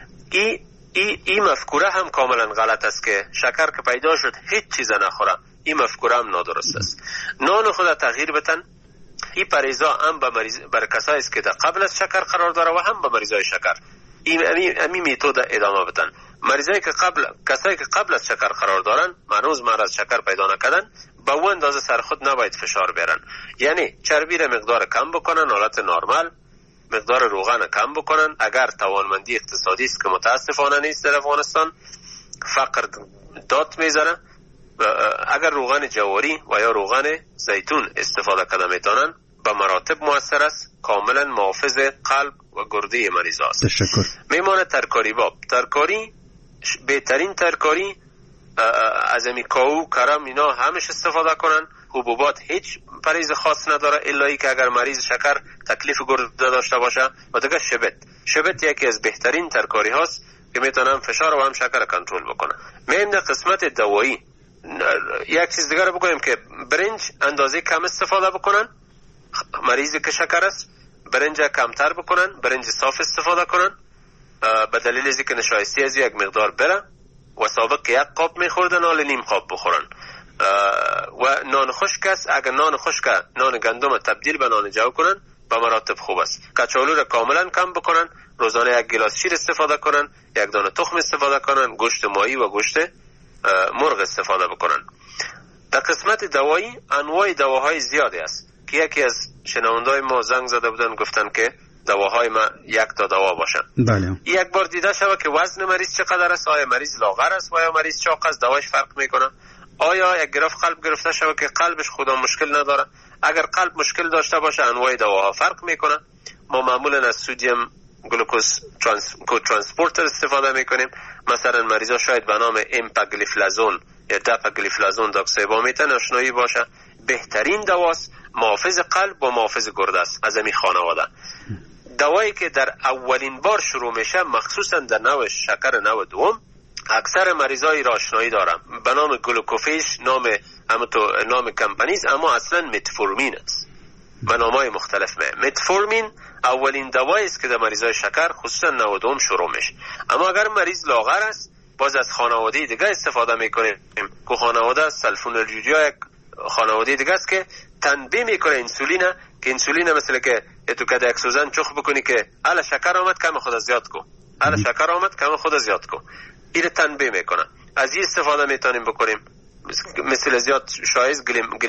S4: این مفکوره هم کاملا غلط است که شکر که پیدا شد هیچ چیز نخوره. این مفکوره هم نادرست است. نان خود تغییر بدن. این پرهیزا هم برای کسایی است که در قبل از شکر قرار داره و هم به مریضای شکر این میتود ادامه بدن. کسایی که قبل از شکر قرار دارن هنوز مرض شکر پیدا نکردن، به اون اندازه سر خود نباید فشار بیارن. یعنی چربی را مقدار کم بکنن، حالت نرمال، مقدار روغن کم بکنن. اگر توانمندی اقتصادی است که متاسفانه نیست در افغانستان، فقر داد میزنه، اگر روغن جواری و یا روغن زیتون استفاده کرده میتونن به مراتب موثر است، کاملا محافظ قلب و گرده مریض است.
S3: تشکر.
S4: میمانه ترکاری باب. ترکاری بهترین ترکاری از امی کاو، کرم اینا همش استفاده کنن. حبوبات هیچ پرهیز خاص نداره الا ای که اگر مریض شکر تکلیف گرده داشته باشه. و دیگه شبت یکی از بهترین ترکاری هاست. که میتونن فشار و هم شکر کنترل بکنن. میایم در قسمت دوایی. یک چیز دیگر رو بگویم که برنج اندازه کم استفاده بکنن. مریضی که شکر است برنج کمتر بکنن، برنج صاف استفاده کنن، به دلیل از اینکه نشایستی از یک مقدار بره و سابق یک قاب میخوردن حال نیم قاب بخورن. و نان خشک است، اگر نان خشک نان گندم تبدیل به نان جو کنن به مراتب خوب است. کچالو را کاملا کم بکنن، روزانه یک گلاس شیر استفاده کنن، یک دانه تخم استفاده کنن، گوشت ماهی و گوشت مرغ استفاده بکنن. در قسمت دوایی انواع دواهای زیادی است که یکی از شنوندای ما زنگ زده بودن گفتن که دواهای ما یک تا دوا باشن.
S3: بله.
S4: یک بار دیده شود که وزن مریض چقدر است، آیا مریض لاغر است و یا مریض چاق است، دواش فرق میکنه. آیا یک گرفت قلب گرفته شود که قلبش خدا مشکل نداره، اگر قلب مشکل داشته باشه انواع دواها فرق میکنه. ما معمولا از سودیم گلوکوز ترانسپورتر استفاده میکنیم. مثلا مریضا شاید به نام امپاگلیفلازون یا داپاگلیفلازون داکسایبامیتن آشنایی باشه. بهترین دواست، محافظ قلب و محافظ گرده است از این خانواده. دوایی که در اولین بار شروع میشه مخصوصا در نوع شکر نوع دوم اکثر مریضای را آشنایی دارم به نام گلوکوفیش، نام کمپانیز، اما اصلا متفورمین است. به نامای مختلف متفورمین اولین دوایی است که در مریضای شکر خصوصا نوع دوم شروع میشه. اما اگر مریض لاغر است باز از خانواده دیگه استفاده میکنیم که خانواده سلفونیلژیا یک خانواده دیگه است که تنبیه میکنه انسولین، که انسولین مثل که تو که یک سوزن چخ بکنی که الا شکر آمد کم خود زیاد کو، الا شکر آمد کم خود زیاد کو، این تنبیه میکنه. از این استفاده میتونیم بکنیم. مثل زیاد شایز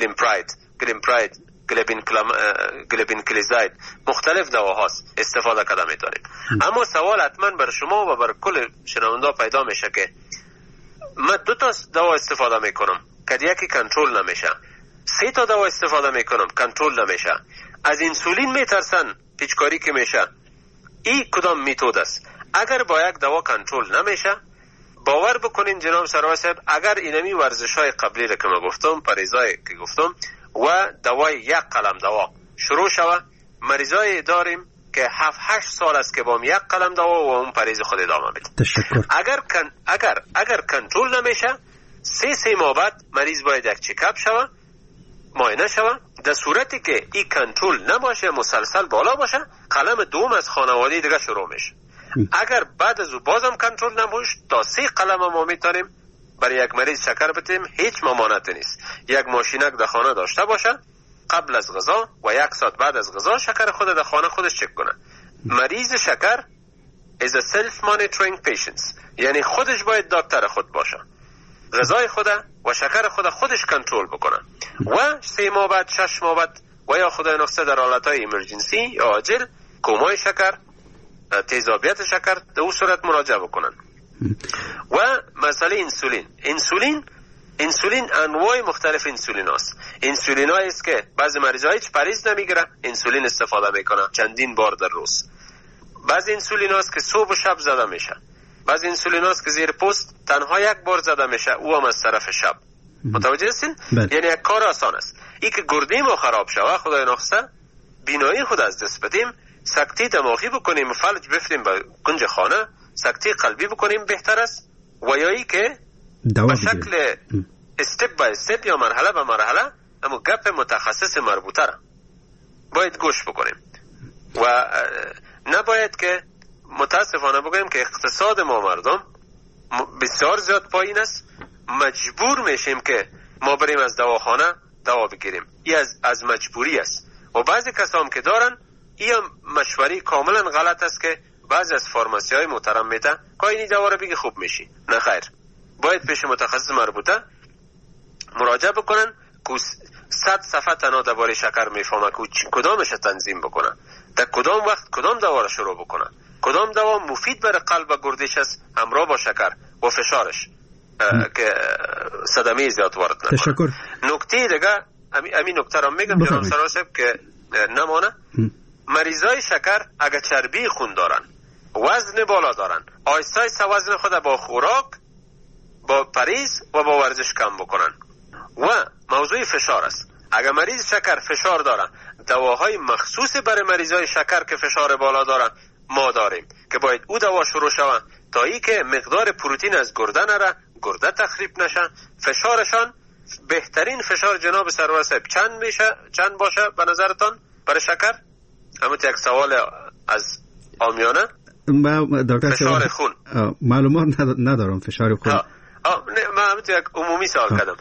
S4: گلیبین کلیزاید مختلف دواهاست استفاده کرده میتونیم. اما سوال حتما بر شما و بر کل شنوندا پیدا میشه که من 2 تا دوا استفاده میکنم که یکی کنترل نمیشه، 3 تا دوا استفاده میکنم کنترل نمیشه، از انسولین میترسن پیچکاری که میشه. این کدام میتود است؟ اگر با یک دوا کنترل نمیشه باور بکنین جناب سروای صاحب، اگر اینمی ورزش‌های قبلی را که من گفتم، پریزای که گفتم و دوای یک قلم دوا شروع شود، مریضای داریم که 7-8 سال است که با یک قلم دوا و اون پریز خود ادامه میده.
S3: تشکر.
S4: اگر کنترل نمیشه 3 ماه بعد مریض باید یک چکاپ شود، معاینه شود. در صورتی که این کنترل نباشه، مسلسل بالا باشه، قلم دوم از خانواده دیگه شروع میشه. اگر بعد از او بازم کنترل نباشه تا 3 قلم ما میتونیم برای یک مریض شکر بتیم، هیچ ممانعتی نیست. یک ماشینک در خانه داشته باشه، قبل از غذا و 1 ساعت بعد از غذا شکر خود در خانه خودش چک کنه. مریض شکر is a self monitoring patient، یعنی خودش باید دکتر خود باشه، غذای خود و شکر خود خودش کنترل بکنه و 3 ماه بعد 6 ماه بعد و یا خدای نخسته در حالتهای ایمرجنسی یا عاجل کومای شکر، تیزابیت شکر در اون صورت مراجعه بکنن. و مسئله انسولین انواع مختلف انسولین است. انسولین هایی است که بعضی مریضا هیچ پریز نمیگیره، انسولین استفاده میکنه چندین بار در روز. بعضی انسولین هاست که صبح و شب زده میشه، بعضی انسولین هاست که زیر پوست تنها 1 بار زده میشه، او هم از طرف شب. متوجه هستین؟ یعنی یک کار آسان است. این که گرده ما خراب شوه، خدای نخسته بینایی خود از دست بدیم، سکته دماغی بکنیم، فلج بفریم به کنج خانه، سکته قلبی بکنیم بهتر است. و یا ای که به شکل استپ بای استپ یا مرحله به مرحله اما گپ متخصص مربوطه را باید گوش بکنیم و نباید که متاسفانه بگویم که اقتصاد ما مردم بسیار زیاد پایین است، مجبور میشیم که ما بریم از دواخانه دوا بگیریم. این از مجبوری است و بعضی کسام که دارن این مشوری کاملا غلط است که بعضی از فارماسی های محترم میده که این دوا رو بگی خوب میشی. نه خیر، باید پیش متخصص مربوطه مراجعه بکنن که 100 صفحه تنها درباره شکر میفهمه که کدامش تنظیم بکنه، در کدام وقت کدام دوا رو شروع بکنه، کدام دوا مفید برای قلب و گردش است همراه با شکر و فشارش که صدمه زیاد وارد نکنه.
S3: تشکر.
S4: نکته دیگه همین نکته رو میگم جناب سروای صاحب که نمانه، مریضای شکر اگر چربی خون دارن، وزن بالا دارن، آیسته وزن خود با خوراک، با پریز و با ورزش کم بکنن. و موضوع فشار است. اگر مریض شکر فشار داره، دواهای مخصوص برای مریضای شکر که فشار بالا دارن ما داریم که باید او دوا شروع شود تا ای که مقدار پروتئین از گرده نره، گرده تخریب نشه. فشارشان بهترین فشار جناب سرور صاحب چند باشه به نظرتان برای شکر؟ اما یک سوال از عامیانه.
S3: دکتر
S4: فشار خون
S3: معلومات ندارم. فشار خون
S4: نه، من یک عمومی سوال کردم.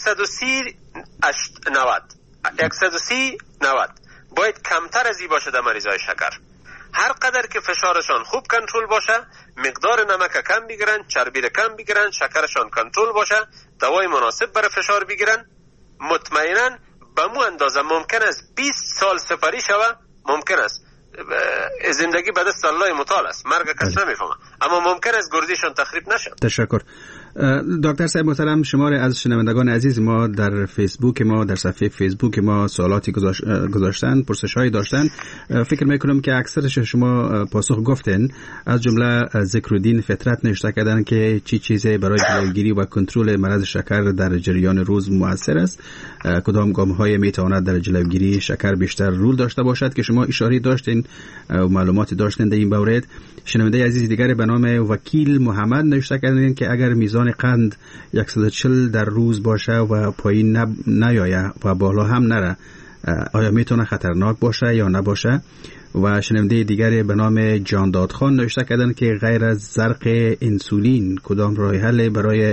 S4: 130-90 باید کمتر از این باشه در مریضای شکر. هر قدر که فشارشان خوب کنترل باشه، مقدار نمک کم بگیرن، چربی کم بگیرن، شکرشان کنترل باشه، دوای مناسب برای فشار بگیرن، مطمئنا به مو اندازه ممکن است 20 سال سپری شوه. ممکن است زندگی به دست الله متعال است، مرگ کس نمیفهمه، اما ممکن است گردیشان تخریب نشه.
S3: تشکر. دکتر صاحب محترم، شمار از شنوندگان عزیز ما در فیسبوک ما، در صفحه فیسبوک ما سوالاتی گذاشتن، پرسش‌هایی داشتن. فکر میکنم که اکثرش شما پاسخ گفتین. از جمله ذکرالدین فطرت نوشته کردن که چی چیزی برای جلوگیری و کنترل مرض شکر در جریان روز مؤثر است، کدام گام‌های میتواند در جلوگیری شکر بیشتر رول داشته باشد که شما اشاره داشتین و معلوماتی داشتین در این مورد. شنونده عزیز دیگر به نام وکیل محمد نوشته کردن که اگر میزان قند 140 در روز باشه و پایین نیایه و بالا هم نره، آیا میتونه خطرناک باشه یا نباشه؟ و شنونده دیگری به نام جانداد خان نوشته کردن که غیر از زرق انسولین کدام راه حل برای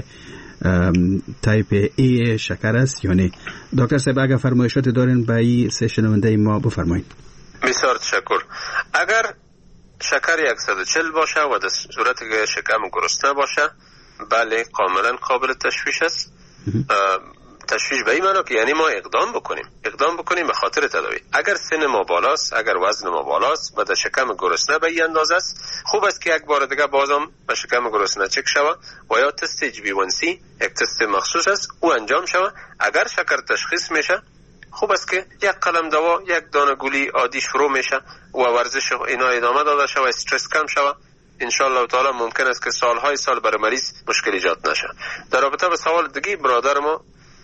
S3: تایپ ای شکر است یا نه؟ دکتر صاحب اگر فرمایشات دارین به این سه شنونده ما بفرمایید.
S4: بسیار تشکر. اگر شکر 140 باشه و در صورتی که شکم گرسنه باشه، بله کاملا قابل تشویش است. تشویش به این معنی که یعنی ما اقدام بکنیم به خاطر تداوی. اگر سن ما بالاست، اگر وزن ما بالاست و در شکم گرسنه به این اندازه است، خوب است که یک بار دیگه بازم به شکم گرسنه چک شوه و یا تست HbA1c، یک تست مخصوص است، او انجام شوه. اگر شکر تشخیص میشه، خوب است که یک قلم دوا، یک دانه گولی عادی شروع میشه و ورزش اینا ادامه داده شوه، استرس کم شوه. انشالله تعالی ممکن است که سالهای سال برای مریض مشکل ایجاد نشه. در رابطه با سوال دیگه برادر ما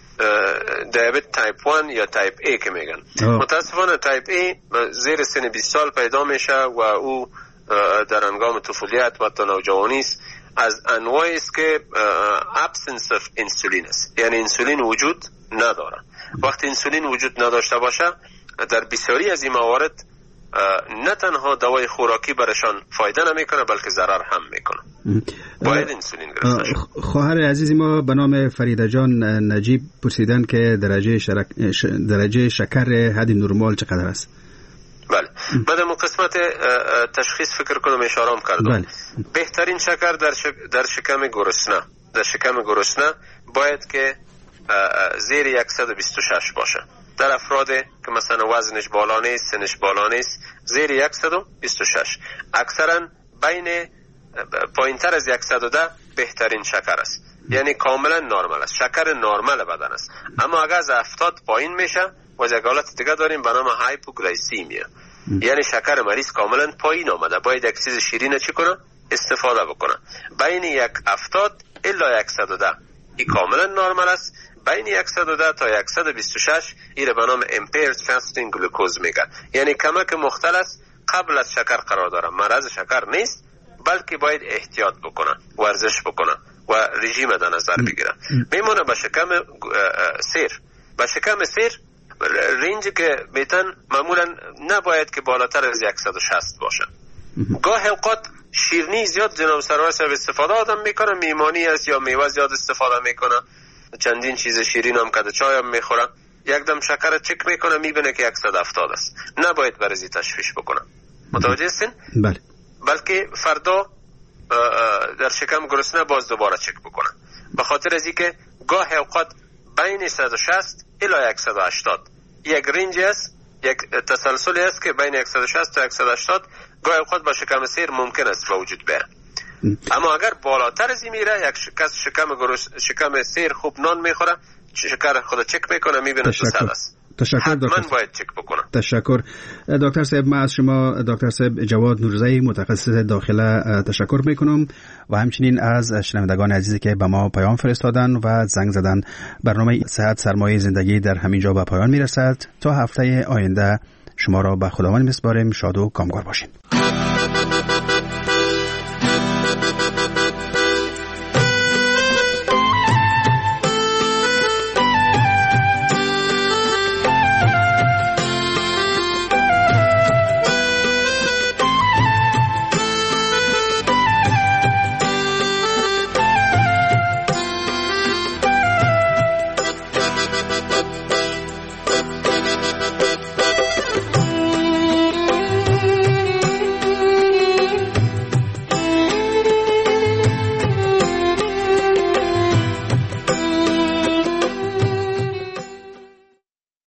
S4: دیابت تایپ 1 یا تایپ A که میگن، متاسفانه تایپ A زیر سن 20 سال پیدا میشه و او در هنگام طفولیت و تا نوجوانی است. از انواعی است که absence of insulin است، یعنی انسولین وجود نداره. وقتی انسولین وجود نداشته باشه، در بسیاری از این موارد نه تنها دوای خوراکی برشان فایده نمیکنه بلکه ضرر هم میکنه. باید انسولین گرفته شد.
S3: خواهر عزیز ما به نام فریده جان نجیب پرسیدن که درجه شکر حد نرمال چقدر است؟
S4: بله، بعد من قسمت تشخیص فکر کنم اشاره کردم.
S3: بله.
S4: بهترین شکر در شکم گرسنه باید که زیر 126 باشه. در افرادی که مثلا وزنش بالا نیست، سنش بالا نیست، زیر 126. اکثرا بین پایینتر از 110 بهترین شکر است، یعنی کاملا نرمال است، شکر نرمال بدن است. اما اگر از 70 پایین میشه و یک حالت دیگه داریم به نام هایپوگلایسیمیا، یعنی شکر مریض کاملا پایین آمده، باید یک چیز شیرین چی کنه؟ استفاده بکنه. بین 170 الی 110 این کاملا نرمال است. بین 110 تا 126 این به نام impaired fasting glucose میگن، یعنی کمک مختل قبل از شکر قرار داره. مرض شکر نیست، بلکه باید احتیاط بکنه، ورزش بکنه و رژیم در نظر بگیره. میمونه به شکم سیر. به شکم سیر رنجی که میتن معمولا نباید که بالاتر از 160 باشه. گاه اوقات شیرینی زیاد جناب سرور صاحب استفاده آدم میکنه، میمانی است یا میوه زیاد استفاده میکنه، چندین چیز شیرین هم کده، چای هم میخوره، یک دم شکر چک میکنه میبینه که 170 است. نباید برزی تشویش بکنه. متوجه هستین؟
S3: بله.
S4: بلکه فردا در شکم گرسنه باز دوباره چک بکنه، به خاطر از اینکه گاه اوقات بین 160 الی 180 یک رنج است، یک تسلسلی است که بین 160 تا 180 گاه اوقات با شکم سیر ممکن است به وجود بیاد. اما اگر بالاتر از این میره، یک کس شکم سیر خوب نان میخوره، شکر خود چک میکنه میبینه 200 است.
S3: تشکر دکتر.
S4: من باید چک بکنم.
S3: تشکر دکتر صاحب. من از شما دکتر صاحب جواد نورزئی متخصص داخله تشکر میکنم و همچنین از شنوندگان عزیزی که به ما پیام فرستادن و زنگ زدن. برنامه صحت سرمایه زندگی در همین جا به پایان میرسد. تا هفته آینده شما را به خداوند میسپاریم. شاد و کامگار باشین.